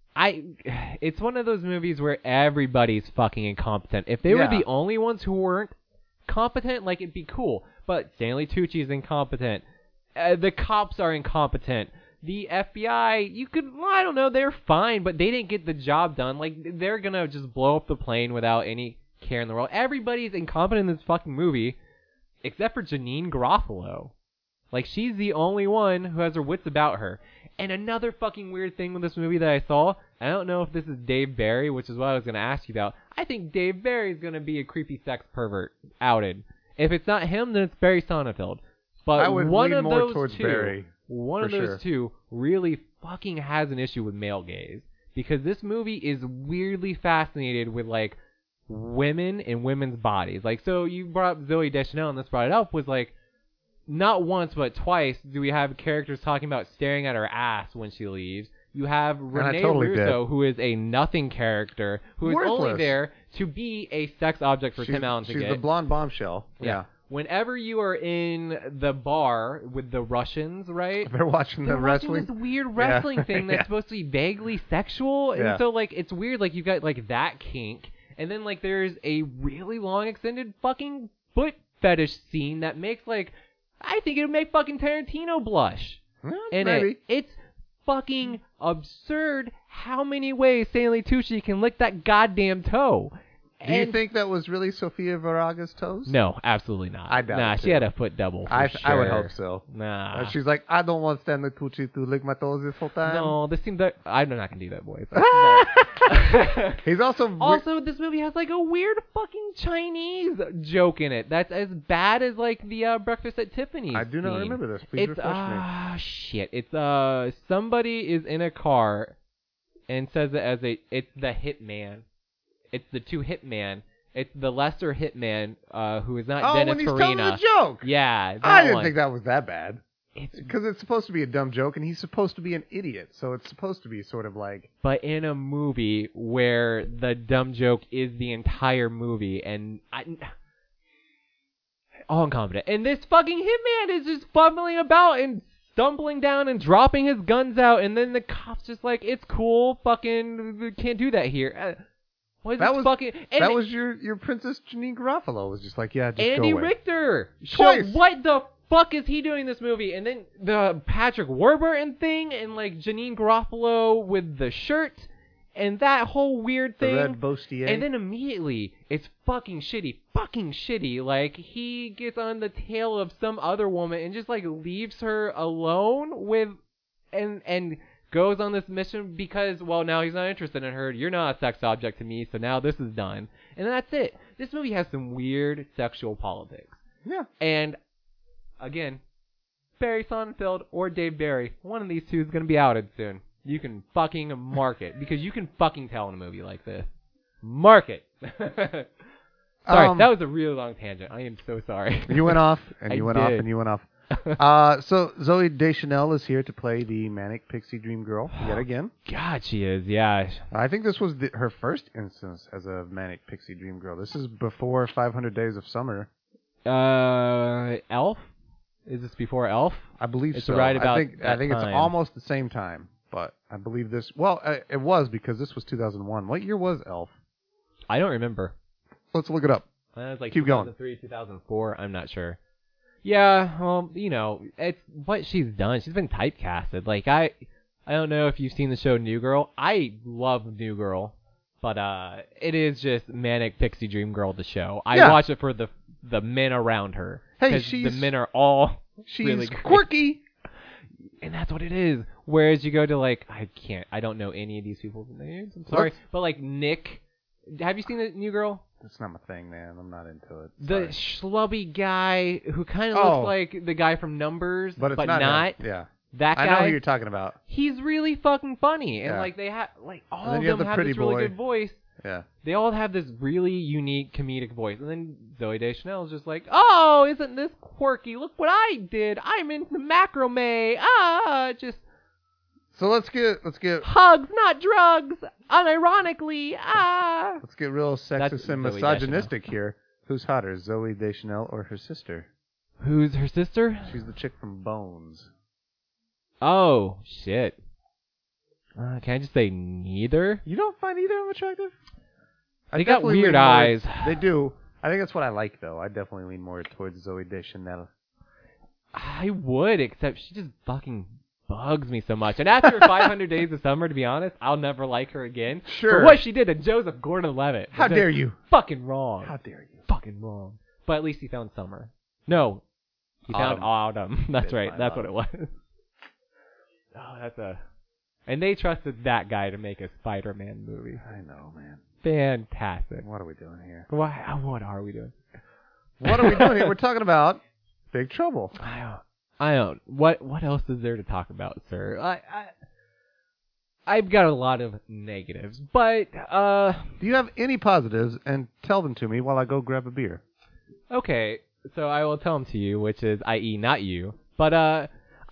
It's one of those movies where everybody's fucking incompetent. If they were Yeah. the only ones who weren't competent, like it'd be cool. But Stanley Tucci is incompetent. The cops are incompetent. The FBI, I don't know, they're fine, but they didn't get the job done. Like, they're gonna just blow up the plane without any care in the world. Everybody's incompetent in this fucking movie, except for Janine Garofalo. Like, she's the only one who has her wits about her. And another fucking weird thing with this movie that I saw, I don't know if this is Dave Barry, which is what I was going to ask you about. I think Dave Barry is going to be a creepy sex pervert outed. If it's not him, then it's Barry Sonnenfeld. But I would one lean of more those towards two, Barry, one of for those sure. two really fucking has an issue with male gaze. Because this movie is weirdly fascinated with, like, women and women's bodies. Like, so you brought up Zoe Deschanel, and this brought it up, was like, not once but twice do we have characters talking about staring at her ass when she leaves. You have Renee totally Russo, who is a nothing character, who is only Worthless. there to be a sex object for Tim Allen to she's get. the blonde bombshell. Yeah. Whenever you are in the bar with the Russians, right? They're watching the They're watching wrestling. this weird wrestling thing that's Yeah. supposed to be vaguely sexual, and Yeah. so like it's weird. Like you've got like that kink, and then like there's a really long extended fucking foot fetish scene that makes like I think it would make fucking Tarantino blush. And Maybe. it's fucking absurd how many ways Stanley Tucci can lick that goddamn toe. Do you think that was really Sofia Vergara's toes? No, absolutely not. I doubt Nah, it, she too. had a foot double. For I would sure. hope so. Nah. She's like, I don't want Stanley Tucci to lick my toes this whole time. No, this seems that I'm not gonna do that voice. He's also Also, this movie has like a weird fucking Chinese joke in it. That's as bad as like the Breakfast at Tiffany's. I do not scene. remember this. Please It's refresh me. shit. It's somebody is in a car and says it as it's the hitman. It's the two hitman. It's the lesser hitman who is not Dennis when he's Farina. telling the joke. Yeah, that I didn't one. think that was that bad. It's Because it's supposed to be a dumb joke, and he's supposed to be an idiot. So it's supposed to be sort of like... But in a movie where the dumb joke is the entire movie, and all incompetent. And this fucking hitman is just fumbling about and stumbling down and dropping his guns out, and then the cop's just like, it's cool, fucking can't do that here. What is That this was fucking? And that was your Princess Janine Garofalo was just like, yeah, just Andy go away. Richter. Twice. So what the fuck is he doing in this movie? And then the Patrick Warburton thing, and like Janine Garofalo with the shirt, and that whole weird The thing. red bustier. And then immediately, it's fucking shitty. Like, he gets on the tail of some other woman and just, like, leaves her alone with, and goes on this mission because, well, now he's not interested in her. You're not a sex object to me, so now this is done. And that's it. This movie has some weird sexual politics. Yeah. And, again, Barry Sonnenfeld or Dave Barry, one of these two is going to be outed soon. You can fucking mark it, because you can fucking tell in a movie like this. Mark it. Sorry, that was a really long tangent. I am so sorry. You went off, and I you went did. off, and you went off. So Zoe Deschanel is here to play the Manic Pixie Dream Girl yet again. God, she is, yeah. I think this was her first instance as a Manic Pixie Dream Girl. This is before 500 Days of Summer. Elf? Is this before Elf? I believe It's so. right about I think it's time. almost the same time, but I believe this. Well, it was because this was 2001. What year was Elf? I don't remember. Let's look it up. It was like Keep going. 2003, 2004. I'm not sure. Yeah, well, you know, it's what she's done. She's been typecasted. Like, I don't know if you've seen the show New Girl. I love New Girl, but it is just Manic Pixie Dream Girl, the show. I watch it for the men around her. Hey, 'cause she's... the men are all She's really great. quirky. And that's what it is. Whereas you go to, like, I don't know any of these people's names. I'm sorry. But, like, Nick. Have you seen the New Girl? That's not my thing, man. I'm not into it. The schlubby guy who kind of looks like the guy from Numbers, but it's not. not. Yeah. That guy. I know who you're talking about. He's really fucking funny. And, Yeah. like, they have, like, all then of you have them the have pretty this really boy. good voice. Yeah. They all have this really unique comedic voice. And then Zoe Deschanel is just like, oh, isn't this quirky? Look what I did. I'm into macrame. Just So let's get hugs, not drugs. Unironically. let's get real That's sexist and Zooey misogynistic here. Who's hotter, Zoe Deschanel or her sister? Who's her sister? She's the chick from Bones. Oh, shit. Can I just say neither? You don't find either of them attractive? They got definitely weird lean more- eyes. They do. I think that's what I like, though. I definitely lean more towards Zoe Deschanel. I would, except she just fucking bugs me so much. And after 500 Days of Summer, to be honest, I'll never like her again. Sure. For what she did to Joseph Gordon-Levitt. How was dare you? Fucking wrong. How dare you? Fucking wrong. But at least he found Summer. No. He found Autumn. That's Did right. find That's what Autumn. it was. Oh, that's a... And they trusted that guy to make a Spider-Man movie. I know, man. Fantastic. What are we doing here? What are we doing? What are we doing here? We're talking about Big Trouble. I don't. What else is there to talk about, sir? I've got a lot of negatives, but Do you have any positives? And tell them to me while I go grab a beer. okay. So I will tell them to you, which is, i.e., not you. But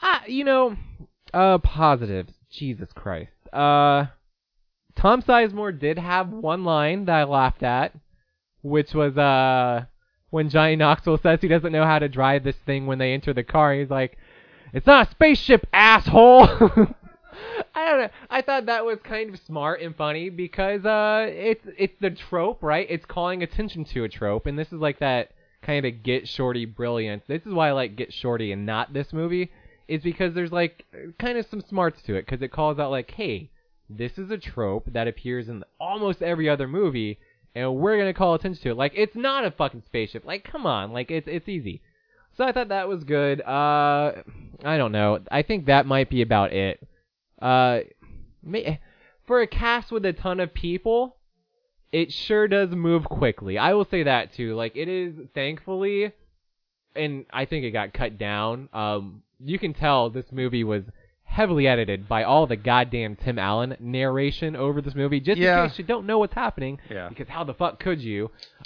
positives. Jesus Christ. Tom Sizemore did have one line that I laughed at, which was when Johnny Knoxville says he doesn't know how to drive this thing when they enter the car. He's like, "It's not a spaceship, asshole." I don't know. I thought that was kind of smart and funny because it's the trope, right? It's calling attention to a trope, and this is like that kind of Get Shorty brilliance. This is why I like Get Shorty and not this movie, is because there's like kind of some smarts to it, because it calls out like, hey, this is a trope that appears in almost every other movie, and we're going to call attention to it. Like, it's not a fucking spaceship. Like, come on. Like, it's easy. So I thought that was good. I don't know. I think that might be about it. For a cast with a ton of people, it sure does move quickly. I will say that, too. Like, it is, thankfully, and I think it got cut down. You can tell this movie was heavily edited by all the goddamn Tim Allen narration over this movie, just in case you don't know what's happening. Yeah. Because how the fuck could you?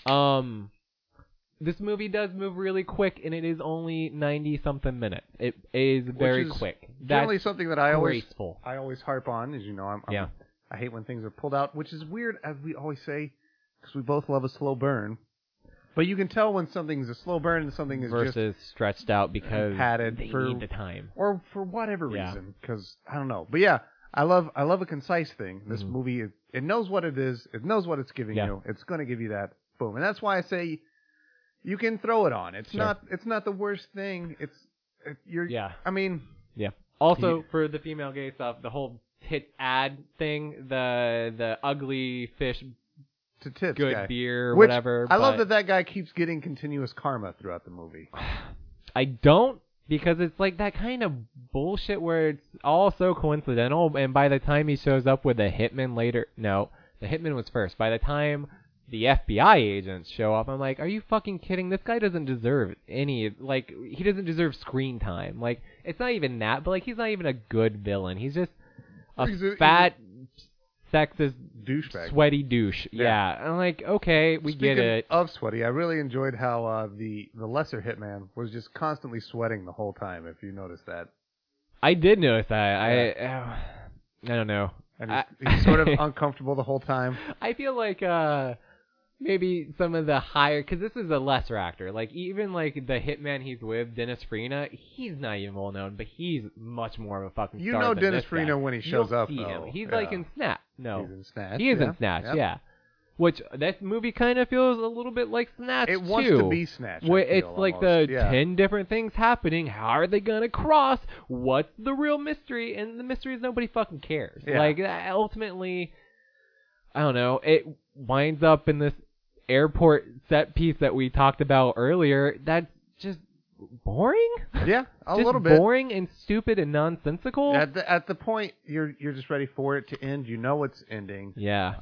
This movie does move really quick, and it is only 90-something minutes. It is very quick. Generally, something that I graceful. always harp on, as you know. I hate when things are pulled out, which is weird, as we always say, because we both love a slow burn. But you can tell when something's a slow burn and something is versus stretched out because padded they for need the time. or for whatever Yeah. reason. Because I don't know. But yeah, I love a concise thing. This Mhm. movie, it knows what it is. It knows what it's giving Yeah. you. It's going to give you that boom, and that's why I say you can throw it on. It's Sure. not the worst thing. You're. Yeah. I mean, Yeah. Also, for the female gay stuff, the whole tit ad thing, the ugly fish, to tits good guy. beer, Which, whatever. I love but that guy keeps getting continuous karma throughout the movie. I don't, because it's like that kind of bullshit where it's all so coincidental, and by the time he shows up with the hitman later, no, the hitman was first. By the time the FBI agents show up, I'm like, are you fucking kidding? This guy doesn't deserve he doesn't deserve screen time. Like, it's not even that, but like, he's not even a good villain. He's just He's a fat, sexist, douchebag. sweaty douche. Yeah. Yeah. I'm like, okay, we get Speaking it. of sweaty, I really enjoyed how the lesser hitman was just constantly sweating the whole time. If you noticed that, I did notice that. I don't know. and he's sort of uncomfortable the whole time. I feel like maybe some of the higher, because this is a lesser actor. Like, even like the hitman he's with, Dennis Farina, he's not even well known, but he's much more of a fucking You star know than Dennis this Farina guy. when he shows You'll up, see though. him. He's Yeah. like in Snatch. No, He's in Snatch. he is yeah. in Snatch. Yep. Yeah. Which this movie kind of feels a little bit like Snatch It wants too. to be Snatch. I Where feel, it's like almost. the yeah. 10 different things happening. How are they gonna cross? What's the real mystery? And the mystery is nobody fucking cares. Yeah. Like, ultimately, I don't know. It winds up in this airport set piece that we talked about earlier. That's just boring. Yeah, a Just little bit. boring and stupid and nonsensical. At the point you're just ready for it to end. You know it's ending. Yeah.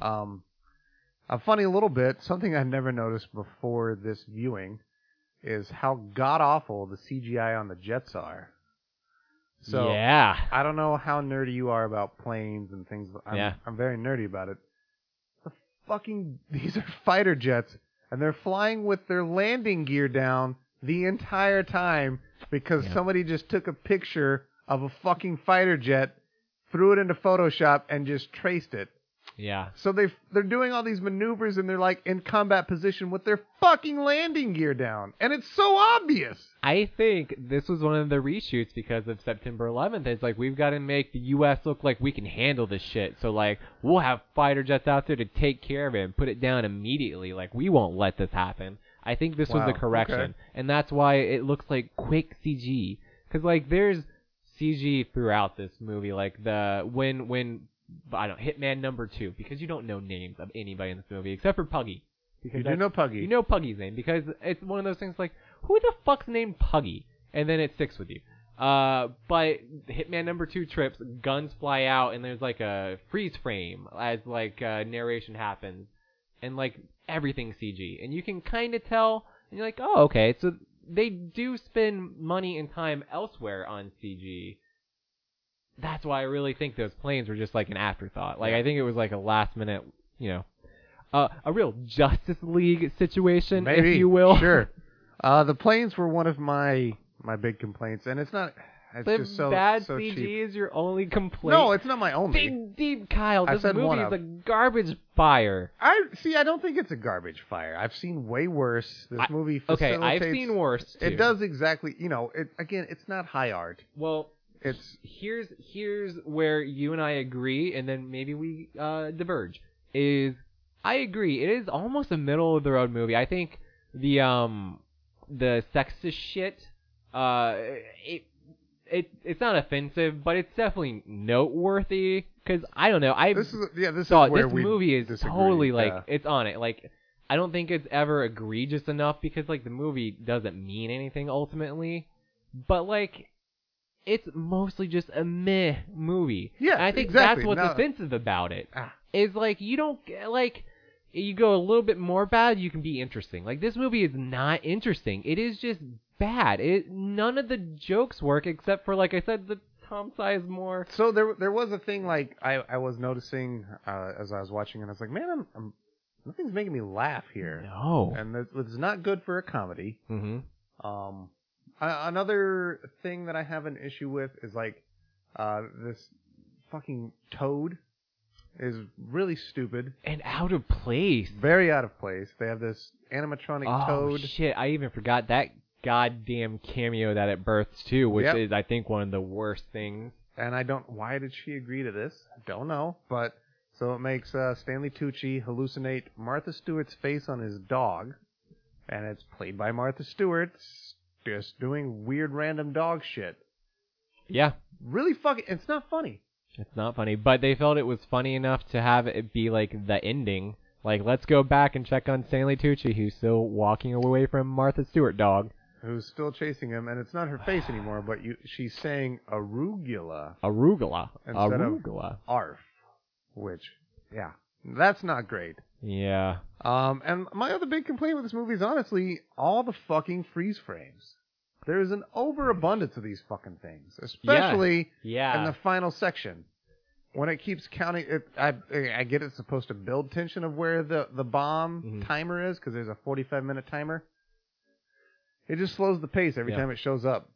A funny little bit, something I never noticed before this viewing, is how god awful the CGI on the jets are. So yeah. I don't know how nerdy you are about planes and things. I'm very nerdy about it. These are fighter jets, and they're flying with their landing gear down the entire time because somebody just took a picture of a fucking fighter jet, threw it into Photoshop, and just traced it. Yeah. So they're doing all these maneuvers, and they're like in combat position with their fucking landing gear down, and it's so obvious. I think this was one of the reshoots because of September 11th. It's like, we've got to make the U.S. look like we can handle this shit. So, like, we'll have fighter jets out there to take care of it and put it down immediately. Like, we won't let this happen. I think this was the correction. Okay. And that's why it looks like quick CG. Because, like, there's CG throughout this movie. Like, when I don't know, Hitman number 2, because you don't know names of anybody in this movie except for Puggy. Because You do know Puggy. You know Puggy's name because it's one of those things like, who the fuck's named Puggy? And then it sticks with you. But Hitman number 2 trips, guns fly out, and there's like a freeze frame as like narration happens, and like everything's CG, and you can kind of tell, and you're like, oh, okay, so they do spend money and time elsewhere on CG. That's why I really think those planes were just like an afterthought. Like, I think it was like a last minute, a real Justice League situation, Maybe, if you will. Sure. The planes were one of my big complaints, and it's not. It's The just so bad so CG cheap. is your only complaint. No, it's not my only. Dig deep, Kyle. I This said one movie is of. a garbage fire. I don't think it's a garbage fire. I've seen way worse. This movie facilitates. Okay, I've seen worse too. It does exactly. Again, it's not high art. Well, It's here's where you and I agree, and then maybe we diverge. Is I agree. It is almost a middle of the road movie. I think the sexist shit. It's not offensive, but it's definitely noteworthy. Because I don't know. this is thought where this we movie is disagree. totally like Yeah. it's on it. Like, I don't think it's ever egregious enough because like the movie doesn't mean anything ultimately, but like it's mostly just a meh movie. Yeah, and I think exactly. that's what's No. offensive about it. Ah. Is like you don't like. You go a little bit more bad, you can be interesting. Like, this movie is not interesting. It is just bad. None of the jokes work except for, like I said, the Tom Sizemore. So there was a thing like I was noticing as I was watching, and I was like, man, nothing's making me laugh here. No. And it's not good for a comedy. Mm-hmm. Another thing that I have an issue with is like this fucking toad is really stupid. And out of place. Very out of place. They have this animatronic toad. Oh, shit. I even forgot that goddamn cameo that it births, too, which is, I think, one of the worst things. And why did she agree to this? I don't know. But, so it makes Stanley Tucci hallucinate Martha Stewart's face on his dog. And it's played by Martha Stewart, just doing weird random dog shit. Yeah. Really fucking, it's not funny. It's not funny, but they felt it was funny enough to have it be like the ending. Like, let's go back and check on Stanley Tucci, who's still walking away from Martha Stewart dog. Who's still chasing him, and it's not her face anymore, but she's saying arugula. Arugula. Instead Arugula. of arf, which, yeah, that's not great. Yeah. And my other big complaint with this movie is honestly all the fucking freeze frames. There's an overabundance of these fucking things, especially in the final section. When it keeps counting, I get it's supposed to build tension of where the bomb timer is, because there's a 45-minute timer. It just slows the pace every time it shows up.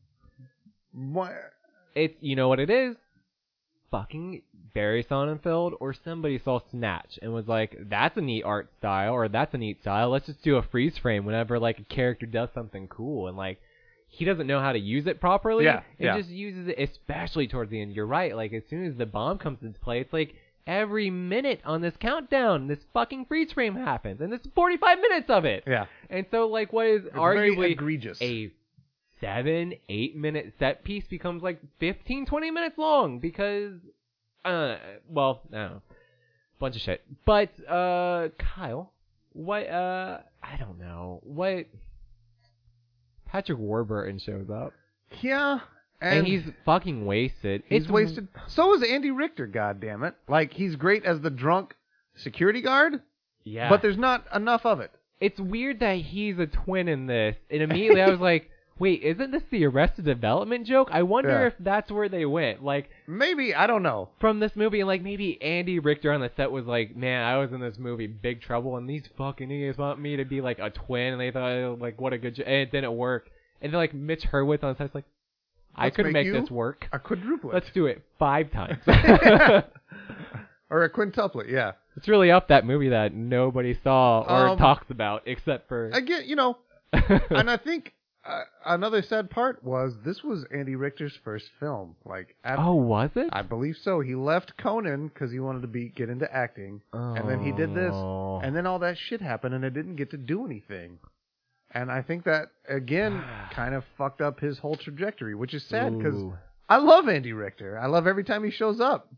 You know what it is? Fucking Barry Sonnenfeld or somebody saw Snatch and was like, that's a neat art style, or that's a neat style. Let's just do a freeze frame whenever like a character does something cool, and like he doesn't know how to use it properly. Just uses it, especially towards the end. You're right. Like as soon as the bomb comes into play, it's like every minute on this countdown, this fucking freeze frame happens, and it's 45 minutes of it. Yeah. And so like what is it's arguably very egregious. A 7-8 minute set piece becomes like 15-20 minutes long because I don't know, bunch of shit. But Kyle, what I don't know, what Patrick Warburton shows up. Yeah. And he's fucking wasted. He's wasted. So is Andy Richter, goddammit. Like, he's great as the drunk security guard. Yeah. But there's not enough of it. It's weird that he's a twin in this. And immediately I was like, wait, isn't this the Arrested Development joke? I wonder if that's where they went. Like, maybe, I don't know. From this movie, and like maybe Andy Richter on the set was like, man, I was in this movie, Big Trouble, and these fucking idiots want me to be like a twin, and they thought, like, what a good joke, and it didn't work. And then like Mitch Hurwitz on the set's like, I could make this work. A quadruplet. Let's do it 5 times. Or a quintuplet, yeah. It's really up that movie that nobody saw or talks about, except for... Again, and I think another sad part was this was Andy Richter's first film. Was it? I believe so. He left Conan because he wanted to get into acting, and then he did this, and then all that shit happened, and it didn't get to do anything. And I think that, again, kind of fucked up his whole trajectory, which is sad because I love Andy Richter. I love every time he shows up.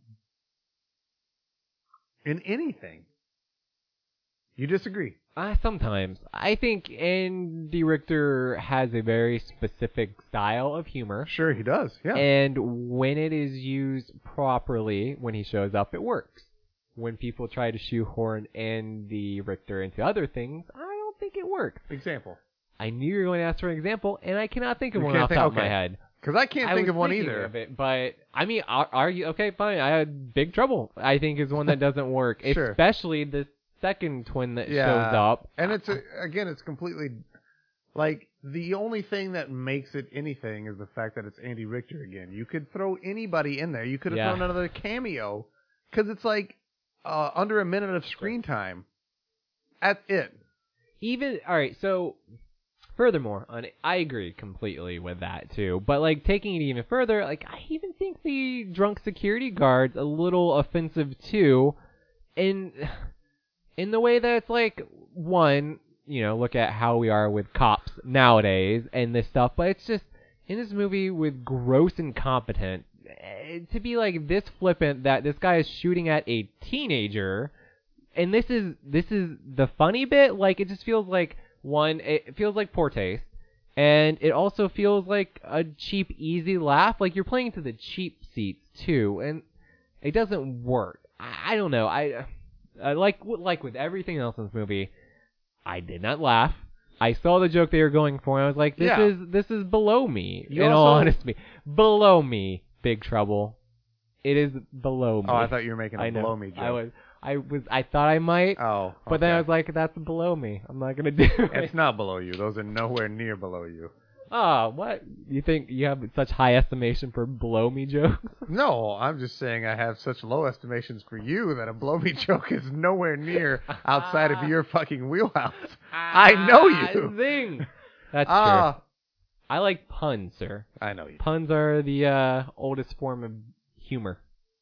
In anything. You disagree? Sometimes. I think Andy Richter has a very specific style of humor. Sure, he does, yeah. And when it is used properly, when he shows up, it works. When people try to shoehorn Andy Richter into other things, I don't think it works. Example. I knew you were going to ask for an example, and I cannot think of one off the top of my head. Because I can't think of one either. Of it, but, I mean, okay, fine. I had Big Trouble, I think, is one that doesn't work. Sure. Especially the second twin that shows up. And it's completely, like, the only thing that makes it anything is the fact that it's Andy Richter again. You could throw anybody in there. You could have thrown another cameo. Because it's like under a minute of screen time. That's it. Alright, so... Furthermore, I agree completely with that too. But like taking it even further, like I even think the drunk security guard's a little offensive too, in the way that it's like, one, look at how we are with cops nowadays and this stuff. But it's just in this movie with gross incompetence to be like this flippant that this guy is shooting at a teenager, and this is the funny bit. Like it just feels like. One, it feels like poor taste, and it also feels like a cheap, easy laugh. Like you're playing to the cheap seats too, and it doesn't work. I don't know. I like with everything else in this movie, I did not laugh. I saw the joke they were going for, and I was like, this is below me. All honesty, below me. Big Trouble. It is below me. Oh, I thought you were making a below me joke. I thought I might. Oh, okay. But then I was like, that's below me. I'm not gonna do it. It's not below you. Those are nowhere near below you. Oh, what? You think you have such high estimation for blow me jokes? No, I'm just saying I have such low estimations for you that a blow me joke is nowhere near outside of your fucking wheelhouse. I know you. Zing. That's true. I like puns, sir. I know you. Puns are the oldest form of humor.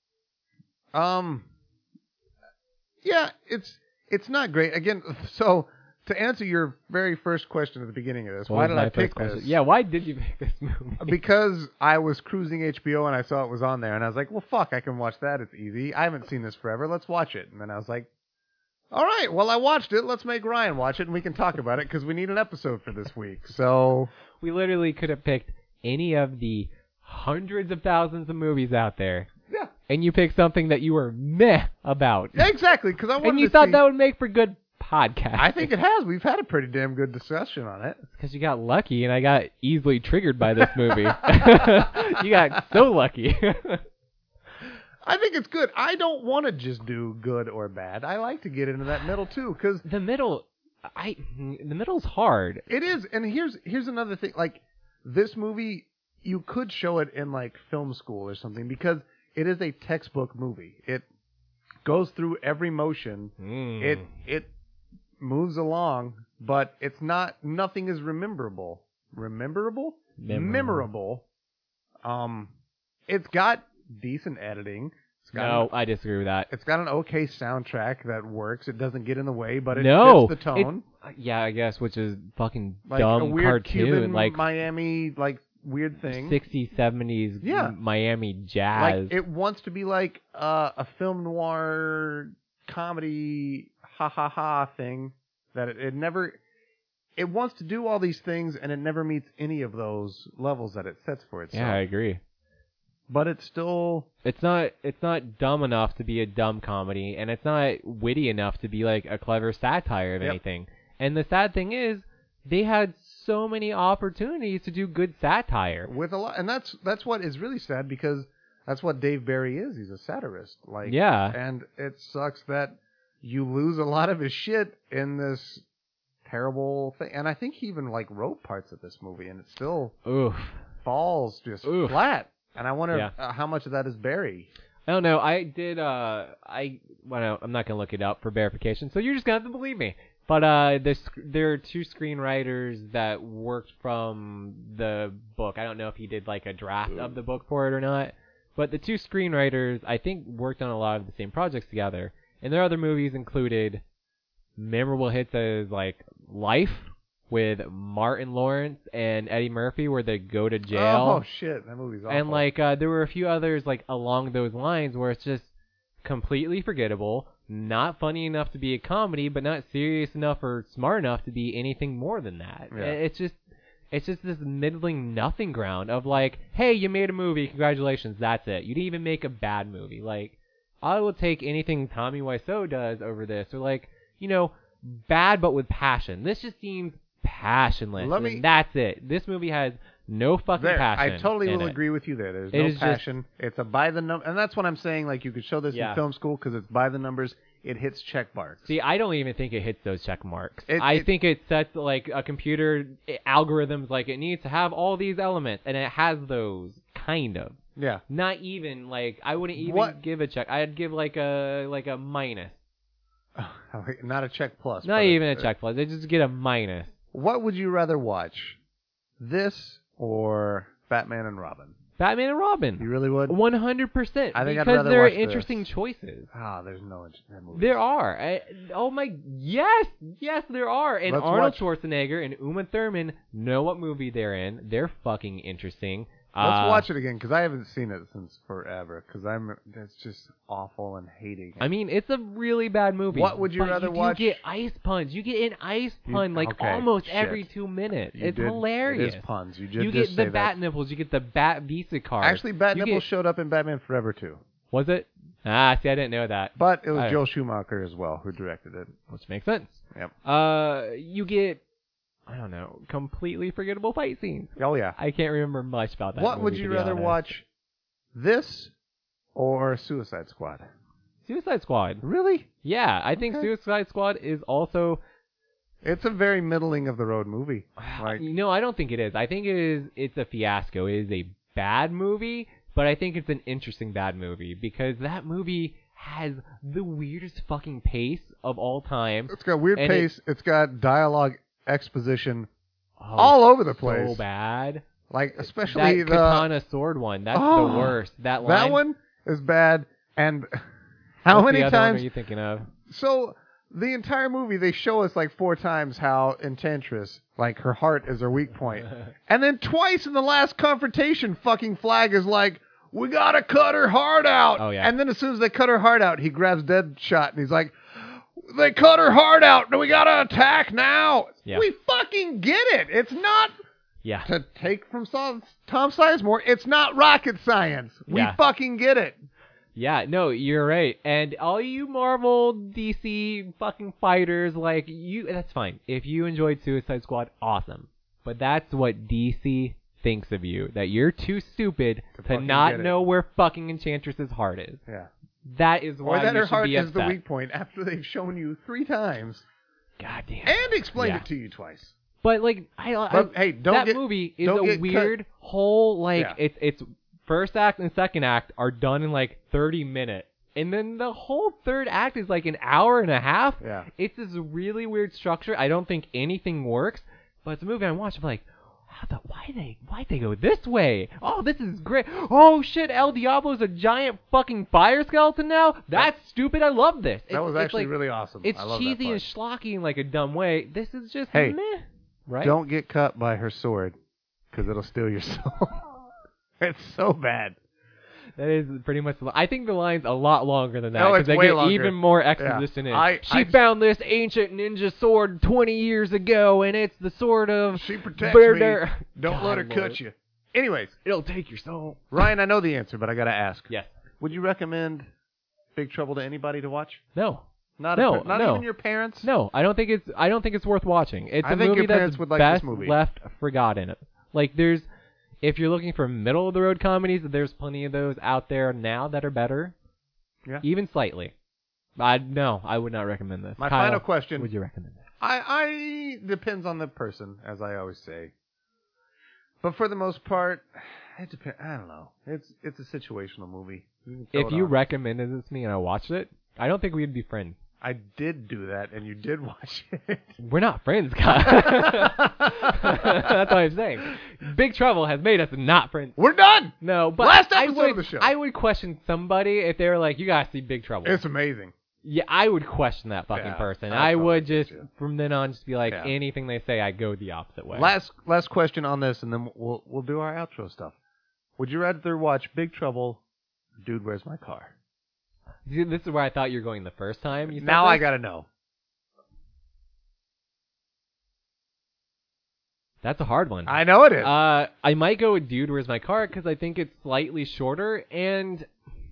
Yeah, it's not great. Again, so to answer your very first question at the beginning of this, why did I pick this? Yeah, why did you pick this movie? Because I was cruising HBO and I saw it was on there, and I was like, well, fuck, I can watch that. It's easy. I haven't seen this forever. Let's watch it. And then I was like, all right, well, I watched it. Let's make Ryan watch it, and we can talk about it because we need an episode for this week. So we literally could have picked any of the hundreds of thousands of movies out there. Yeah. And you picked something that you were meh about. Yeah, exactly, because I wanted and you to thought see... that would make for good podcast. I think it has. We've had a pretty damn good discussion on it. It's because you got lucky, and I got easily triggered by this movie. You got so lucky. I think it's good. I don't want to just do good or bad. I like to get into that middle too, because the middle's hard. It is, and here's another thing. Like this movie, you could show it in like film school or something because it is a textbook movie. It goes through every motion. It moves along, but it's not. Nothing is memorable. Memorable. It's got decent editing. I disagree with that. It's got an okay soundtrack that works. It doesn't get in the way, but it fits the tone. Yeah, I guess, which is fucking like dumb a weird cartoon, Cuban, like Miami, like weird thing. 60s, 70s, Miami jazz. Like it wants to be like a film noir comedy, ha ha ha thing. That it never. It wants to do all these things, and it never meets any of those levels that it sets for itself. Yeah, I agree. But it's still... It's not dumb enough to be a dumb comedy, and it's not witty enough to be like a clever satire of anything. And the sad thing is, they had so many opportunities to do good satire. With a lot, and that's what is really sad, because that's what Dave Barry is. He's a satirist. Like, yeah. And it sucks that you lose a lot of his shit in this terrible thing. And I think he even like wrote parts of this movie, and it still falls just flat. And I wonder how much of that is Barry. I don't know. I did. Well, I'm not gonna look it up for verification, so you're just gonna have to believe me. But there are two screenwriters that worked from the book. I don't know if he did like a draft of the book for it or not. But the two screenwriters, I think, worked on a lot of the same projects together. And their other movies included memorable hits as like Life, with Martin Lawrence and Eddie Murphy, where they go to jail. Oh shit, that movie's awful. And like there were a few others like along those lines where it's just completely forgettable, not funny enough to be a comedy, but not serious enough or smart enough to be anything more than that. Yeah. It's just this middling nothing ground of like, hey, you made a movie, congratulations, that's it. You didn't even make a bad movie. Like, I will take anything Tommy Wiseau does over this, or like, bad but with passion. This just seems passionless, and that's it. This movie has no fucking passion. I totally will agree with you there. There's no passion. It's a by the number, and that's what I'm saying. Like, you could show this in film school because it's by the numbers. It hits check marks. See, I don't even think it hits those check marks. I think it sets like a computer algorithms, like it needs to have all these elements, and it has those kind of. Yeah. Not even like I wouldn't even give a check. I'd give like a minus. Not a check plus. Not even a check plus. They just get a minus. What would you rather watch? This or Batman and Robin? Batman and Robin. You really would? 100%. I think because I'd rather there are watch interesting this. choices. There's no movies. There are. Yes, there are. And Arnold Schwarzenegger and Uma Thurman know what movie they're in. They're fucking interesting. Let's watch it again, because I haven't seen it since forever, because it's just awful and hating it. I mean, it's a really bad movie. What would you rather watch? You get ice puns. You get an ice pun almost every 2 minutes. It's hilarious. It is puns. You get the bat nipples. You get the bat Visa card. Actually, bat nipples showed up in Batman Forever, too. Was it? See, I didn't know that. But it was Joel Schumacher as well who directed it. Which makes sense. Yep. You get... I don't know, completely forgettable fight scenes. Oh, yeah. I can't remember much about that. What would you rather watch, this or Suicide Squad? Suicide Squad. Really? Yeah, I think Suicide Squad is also It's a very middling of the road movie. Like, No, I don't think it is. I think it's a fiasco. It is a bad movie, but I think it's an interesting bad movie because that movie has the weirdest fucking pace of all time. it's got weird And pace. It's got dialogue exposition all over the place. So bad. Like, especially That the katana sword one. That's the worst. That line. That one is bad. And how What's many the other one times? are you thinking of? So the entire movie, they show us like 4 times how Enchantress, like her heart is her weak point, and then twice in the last confrontation, fucking Flag is like, "We gotta cut her heart out." Oh, yeah. And then as soon as they cut her heart out, he grabs Deadshot and he's like, "They cut her heart out. We gotta attack now." Yeah. We fucking get it. It's not. Yeah. To take from Tom Sizemore, it's not rocket science. We Yeah. fucking get it. Yeah, no, you're right. And all you Marvel, DC fucking fighters, like, that's fine. If you enjoyed Suicide Squad, awesome. But that's what DC thinks of you. That you're too stupid to fucking not get it. know where fucking Enchantress's heart is. Yeah. That is why Or that you her should heart be is upset. the weak point after they've shown you 3 times God damn. and explained Yeah. it to you twice. But, like, But, hey, don't that get- movie is don't a get weird whole, like, Yeah. it's first act and second act are done in, like, 30 minutes. And then the whole third act is like an hour and a half. Yeah. It's this really weird structure. I don't think anything works, but it's a movie I watch. I'm like, why'd they go this way? Oh, this is great. Oh shit, El Diablo's a giant fucking fire skeleton now? That's stupid. I love this. That was It's actually like, really awesome. It's I love cheesy that and part. schlocky in like a dumb way. This is just Hey, meh. Right? Don't get cut by her sword because it'll steal your soul. It's so bad. That is pretty much. I think the line's a lot longer than that No, because it's they way get longer. even more exposition Yeah. in. She I- found this ancient ninja sword 20 years ago, and it's the sword of. She protects Murder. me. Don't let her God, cut Lord. you. Anyways, It'll take your soul. Ryan, I know the answer, but I gotta ask. Yes. Would you recommend Big Trouble to anybody to watch? No. Not No, not no. even your parents. No, I don't think it's worth watching. It's I a think movie your parents that's would like this best movie. left forgotten. Like if you're looking for middle of the road comedies, there's plenty of those out there now that are better. Yeah. Even slightly. I would not recommend this. My Kyle, final question. Would you recommend this? I depends on the person, as I always say. But for the most part, it depends. I don't know. It's a situational movie. can throw If it you on. recommended this to me and I watched it, I don't think we'd be friends. I did do that, and you did watch it. We're not friends, Kyle. That's what I'm saying. Big Trouble has made us not friends. We're done. No, but Last I episode would, of the show. I would question somebody if they were like, "You gotta see Big Trouble." It's amazing. Yeah, I would question that fucking Yeah, person. I I would probably just would, too. from then on just be like, Yeah. anything they say, I go the opposite way. Last question on this, and then we'll do our outro stuff. Would you rather watch Big Trouble, or Dude, Where's My Car? See, this is where I thought you were going the first time. You said Now I this. gotta know. That's a hard one. I know it is. I might go with Dude, Where's My Car? Because I think it's slightly shorter and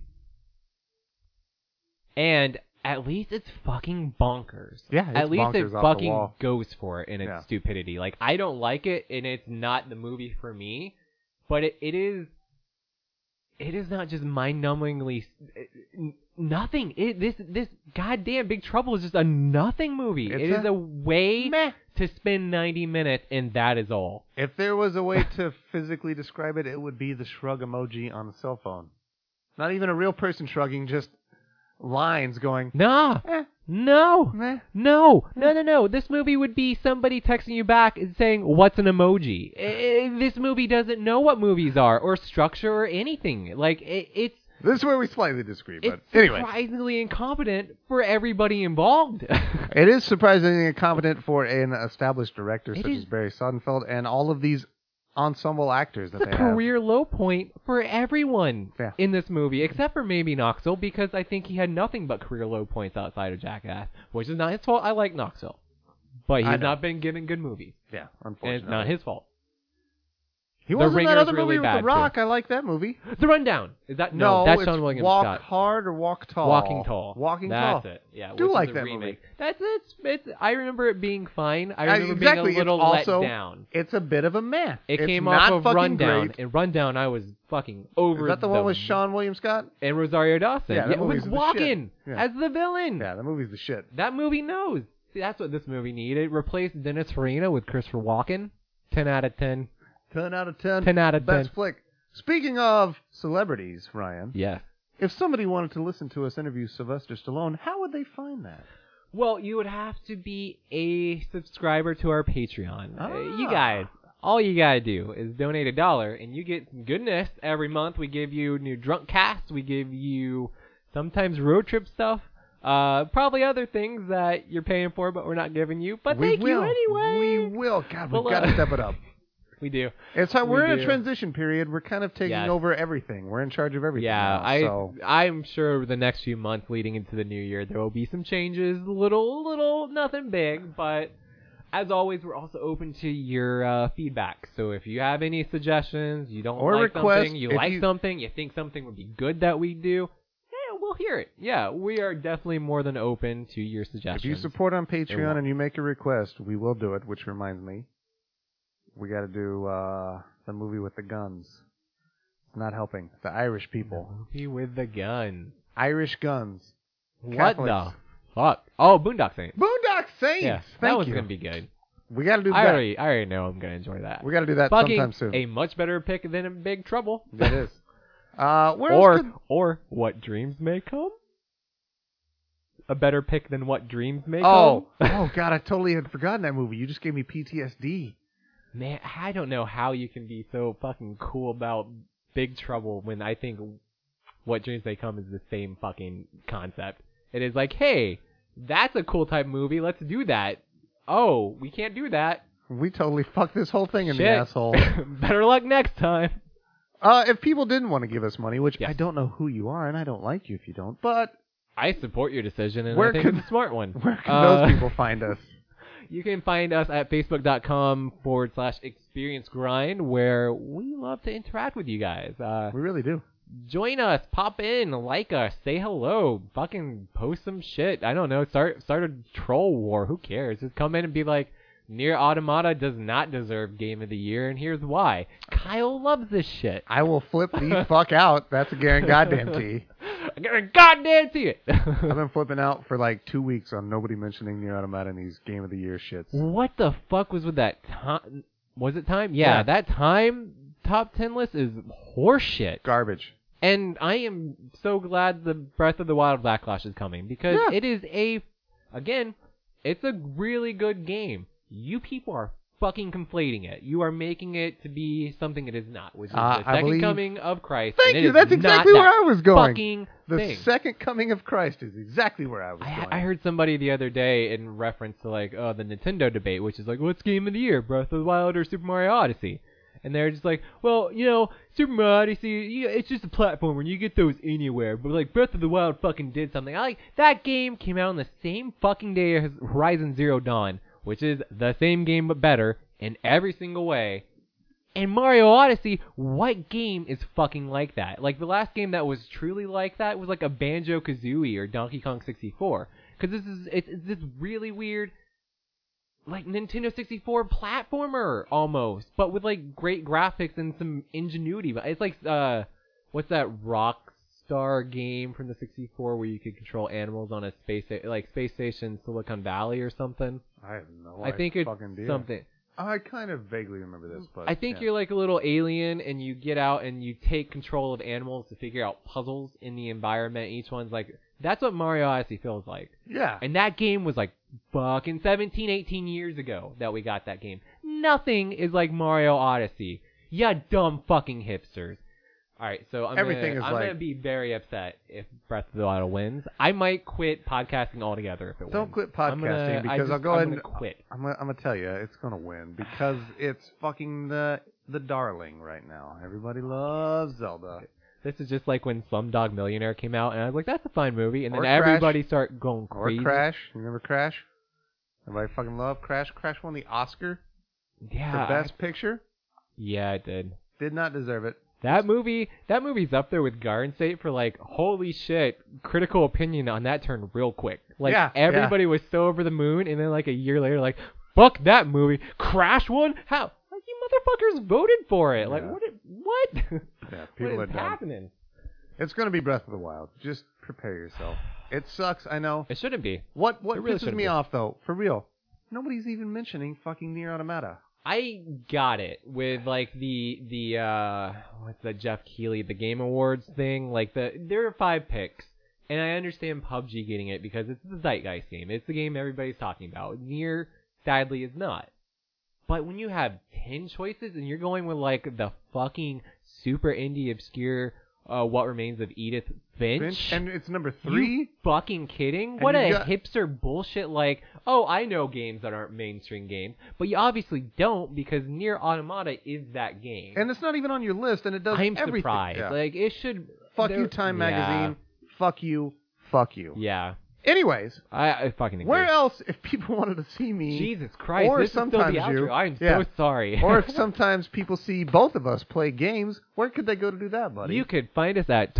at least it's fucking bonkers. Yeah, it's at least it bonkers off the fucking wall. goes for it in its Yeah. stupidity. Like I don't like it, and it's not the movie for me. But it is not just mind-numbingly nothing. This goddamn Big Trouble is just a nothing movie. It's It is a way Meh. to spend 90 minutes, and that is all. If there was a way to physically describe it, it would be the shrug emoji on the cell phone. Not even a real person shrugging, just lines going, Nah. eh, No. meh. No. This movie would be somebody texting you back and saying, "What's an emoji?" This movie doesn't know what movies are or structure or anything. Like it's This is where we slightly disagree, but it's anyway. surprisingly incompetent for everybody involved. It is surprisingly incompetent for an established director It such is- as Barry Sonnenfeld and all of these ensemble actors that It's a they have. career low point for everyone Yeah. in this movie, except for maybe Knoxville, because I think he had nothing but career low points outside of Jackass, which is not his fault. I like Knoxville, but I he's know. not been getting good movies, Yeah, and unfortunately. it's not his fault. He The was in that Ringer's other really movie with bad, The Rock. I like that movie. The Rundown is that No, that's it's Sean William Walk Scott. Hard or Walk Tall. Walking Tall. Walking That's Tall. it. Yeah, Do which like is a that remake. movie. It's. I remember it being fine. I remember exactly. being a little It's also, let down. It's a bit of a meh. It It's came not off of fucking Rundown. Great. And Rundown, I was fucking over. Is that the one with Sean William Scott? and Rosario Dawson? Yeah, that with movie's the Walken shit. Yeah. as the villain. Yeah, the movie's the shit. That movie knows. See, that's what this movie needed. Replace Dennis Farina with Christopher Walken. 10 out of 10. 10 out of 10. 10 out of 10. Best flick. Speaking of celebrities, Ryan, Yes. if somebody wanted to listen to us interview Sylvester Stallone, how would they find that? Well, you would have to be a subscriber to our Patreon. You Ah. guys, all you gotta do is donate $1, and you get some goodness every month. We give you new drunk casts. We give you sometimes road trip stuff. Probably other things that you're paying for, but we're not giving you. But thank you anyway. We will. God, we've Well, got to step it up. We do. It's how we're We in do. a transition period. We're kind of taking Yes. over everything. We're in charge of everything. Yeah, now, I'm sure the next few months leading into the new year there will be some changes, little, nothing big, but as always we're also open to your feedback. So if you have any suggestions, you don't Or like requests, something, you if like you- something, you think something would be good that we do, yeah, we'll hear it. Yeah, we are definitely more than open to your if suggestions. you support on Patreon will. and you make a request, we will do it. Which reminds me, we got to do the movie with the guns. It's not helping. The Irish people. Movie with the gun. Irish guns. What Catholics. the fuck? Oh, Boondock Saints. Boondock Saints. Yeah, Thank that was you. gonna be good. We got to do I that. already know I'm gonna enjoy that. We got to do that Fucking sometime soon. a much better pick than a Big Trouble. It is. Where else could- Or What Dreams May Come. A better pick than What Dreams May Oh, Come. God, I totally had forgotten that movie. You just gave me PTSD. Man, I don't know how you can be so fucking cool about Big Trouble when I think What Dreams May Come is the same fucking concept. It is like, hey, that's a cool type movie. Let's do that. Oh, we can't do that. We totally fucked this whole thing in Shit. the asshole. Better luck next time. If people didn't want to give us money, which Yes. I don't know who you are, and I don't like you if you don't, but I support your decision, and Where I think can- it's a smart one. where can those people find us? You can find us at facebook.com/experience grind, where we love to interact with you guys. We really do. Join us, pop in, like us, say hello, fucking post some shit. I don't know, start a troll war. Who cares? Just come in and be like, Nier Automata does not deserve Game of the Year, and here's why. Kyle loves this shit. I will flip the fuck out. That's a guaranteed goddamn tea. I guarantee it. I've been flipping out for like 2 weeks on nobody mentioning Nier Automata in these Game of the Year shits. What the fuck was with that time? Was it time? Yeah, Yeah. that time top 10 list is horseshit. Garbage. And I am so glad the Breath of the Wild Backlash is coming because Yeah. it is it's a really good game. You people are fucking conflating it. You are making it to be something it is not, which is the I second believe- coming of Christ. Thank and it you. is That's not exactly that where I was going. Fucking The thing. second coming of Christ is exactly where I was going. I heard somebody the other day in reference to like the Nintendo debate, which is like, what's game of the year, Breath of the Wild or Super Mario Odyssey? And they're just like, well, Super Mario Odyssey, it's just a platformer, and you get those anywhere. But like Breath of the Wild fucking did something. That game came out on the same fucking day as Horizon Zero Dawn, which is the same game but better in every single way. And Mario Odyssey, what game is fucking like that? Like, the last game that was truly like that was like a Banjo-Kazooie or Donkey Kong 64. Because it's this really weird, like, Nintendo 64 platformer, almost. But with, like, great graphics and some ingenuity. It's like, what's that Rockstar game from the 64 where you could control animals on a space station Silicon Valley or something? I have no I think it's fucking idea. something. I kind of vaguely remember this, but I think yeah. you're like a little alien, and you get out and you take control of animals to figure out puzzles in the environment. Each one's like, that's what Mario Odyssey feels like. Yeah. And that game was like fucking 17, 18 years ago that we got that game. Nothing is like Mario Odyssey. Ya dumb fucking hipsters. Alright, so I'm gonna be very upset if Breath of the Wild wins. I might quit podcasting altogether if it wins. Don't quit podcasting because I'll go I'm ahead gonna and quit. I'm gonna tell you it's gonna win because it's fucking the darling right now. Everybody loves Zelda. This is just like when Slumdog Millionaire came out, and I was like, that's a fine movie. And then Or Crash. everybody started going Or crazy. Crash. You remember Crash? Everybody fucking loved Crash. Crash won the Oscar Yeah. for Best Picture. Yeah, it did. Did not deserve it. That movie's up there with Garden State for like, holy shit, critical opinion on that turned real quick. Like, Yeah, everybody was so over the moon, and then like a year later, like, fuck that movie. Crash won? How? Like, you motherfuckers voted for it. Like, Yeah. what? Yeah, people What are is dumb. happening? It's going to be Breath of the Wild. Just prepare yourself. It sucks, I know. It shouldn't be. What It really pisses shouldn't me be. off, though, for real, nobody's even mentioning fucking Nier Automata. I got it with like the what's that Jeff Keighley, the Game Awards thing. Like there are 5 picks, and I understand PUBG getting it because it's the Zeitgeist game. It's the game everybody's talking about. Nier, sadly, is not. But when you have 10 choices and you're going with like the fucking super indie obscure What Remains of Edith Finch, And it's number 3? you fucking kidding? And What a you've got- hipster bullshit, like, oh, I know games that aren't mainstream games, but you obviously don't because Nier Automata is that game. And it's not even on your list, and it does I'm everything. surprised. Yeah. Like, it should... Fuck there- you, Time yeah. Magazine. Fuck you. Fuck you. Yeah. Anyways, I fucking agree. where else, if people wanted to see me, Jesus Christ, or this is still the sometimes outro. you- I'm yeah. so sorry. or if sometimes people see both of us play games, where could they go to do that, buddy? You could find us at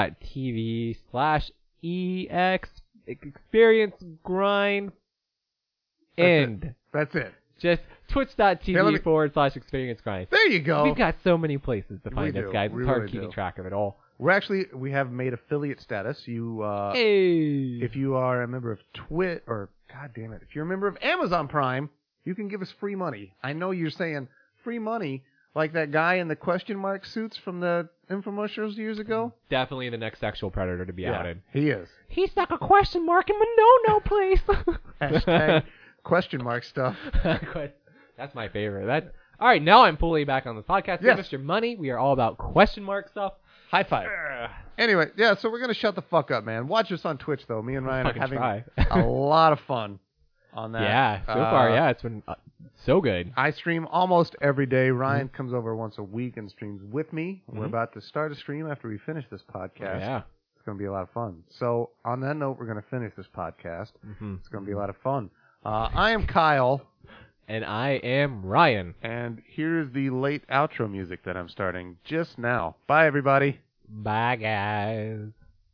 twitch.tv/EX Experience Grind End. That's it. Just Here, let me- twitch.tv/Experience Grind. There you go. We've got so many places to find We us, do. guys. We It's hard really keeping do. track of it all. We have made affiliate status. You, Hey. if you are a member of Twit, or God damn it, if you're a member of Amazon Prime, you can give us free money. I know you're saying free money, like that guy in the question mark suits from the infomercials years ago. Definitely the next sexual predator to be outed. He is. He stuck a question mark in my no place. Hashtag question mark stuff. That's my favorite. All right, now I'm fully back on this podcast. Yes. Give us your money. We are all about question mark stuff. High five. Anyway, yeah, so we're going to shut the fuck up, man. Watch us on Twitch, though. Me and Ryan are Fucking having try. a lot of fun on that. Yeah, so far, yeah, it's been so good. I stream almost every day. Ryan comes over once a week and streams with me. We're Mhm. about to start a stream after we finish this podcast. Yeah. It's going to be a lot of fun. So, on that note, we're going to finish this podcast. Mm-hmm. It's going to be a lot of fun. I am Kyle, And I am Ryan. and here's the late outro music that I'm starting just now. Bye, everybody. Bye, guys.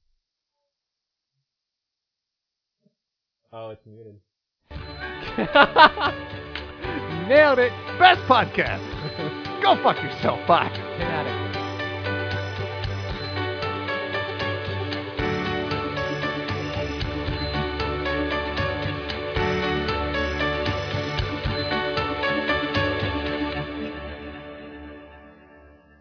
Oh, it's muted. Nailed it. Best podcast. Go fuck yourself. Bye. 10 out of 10.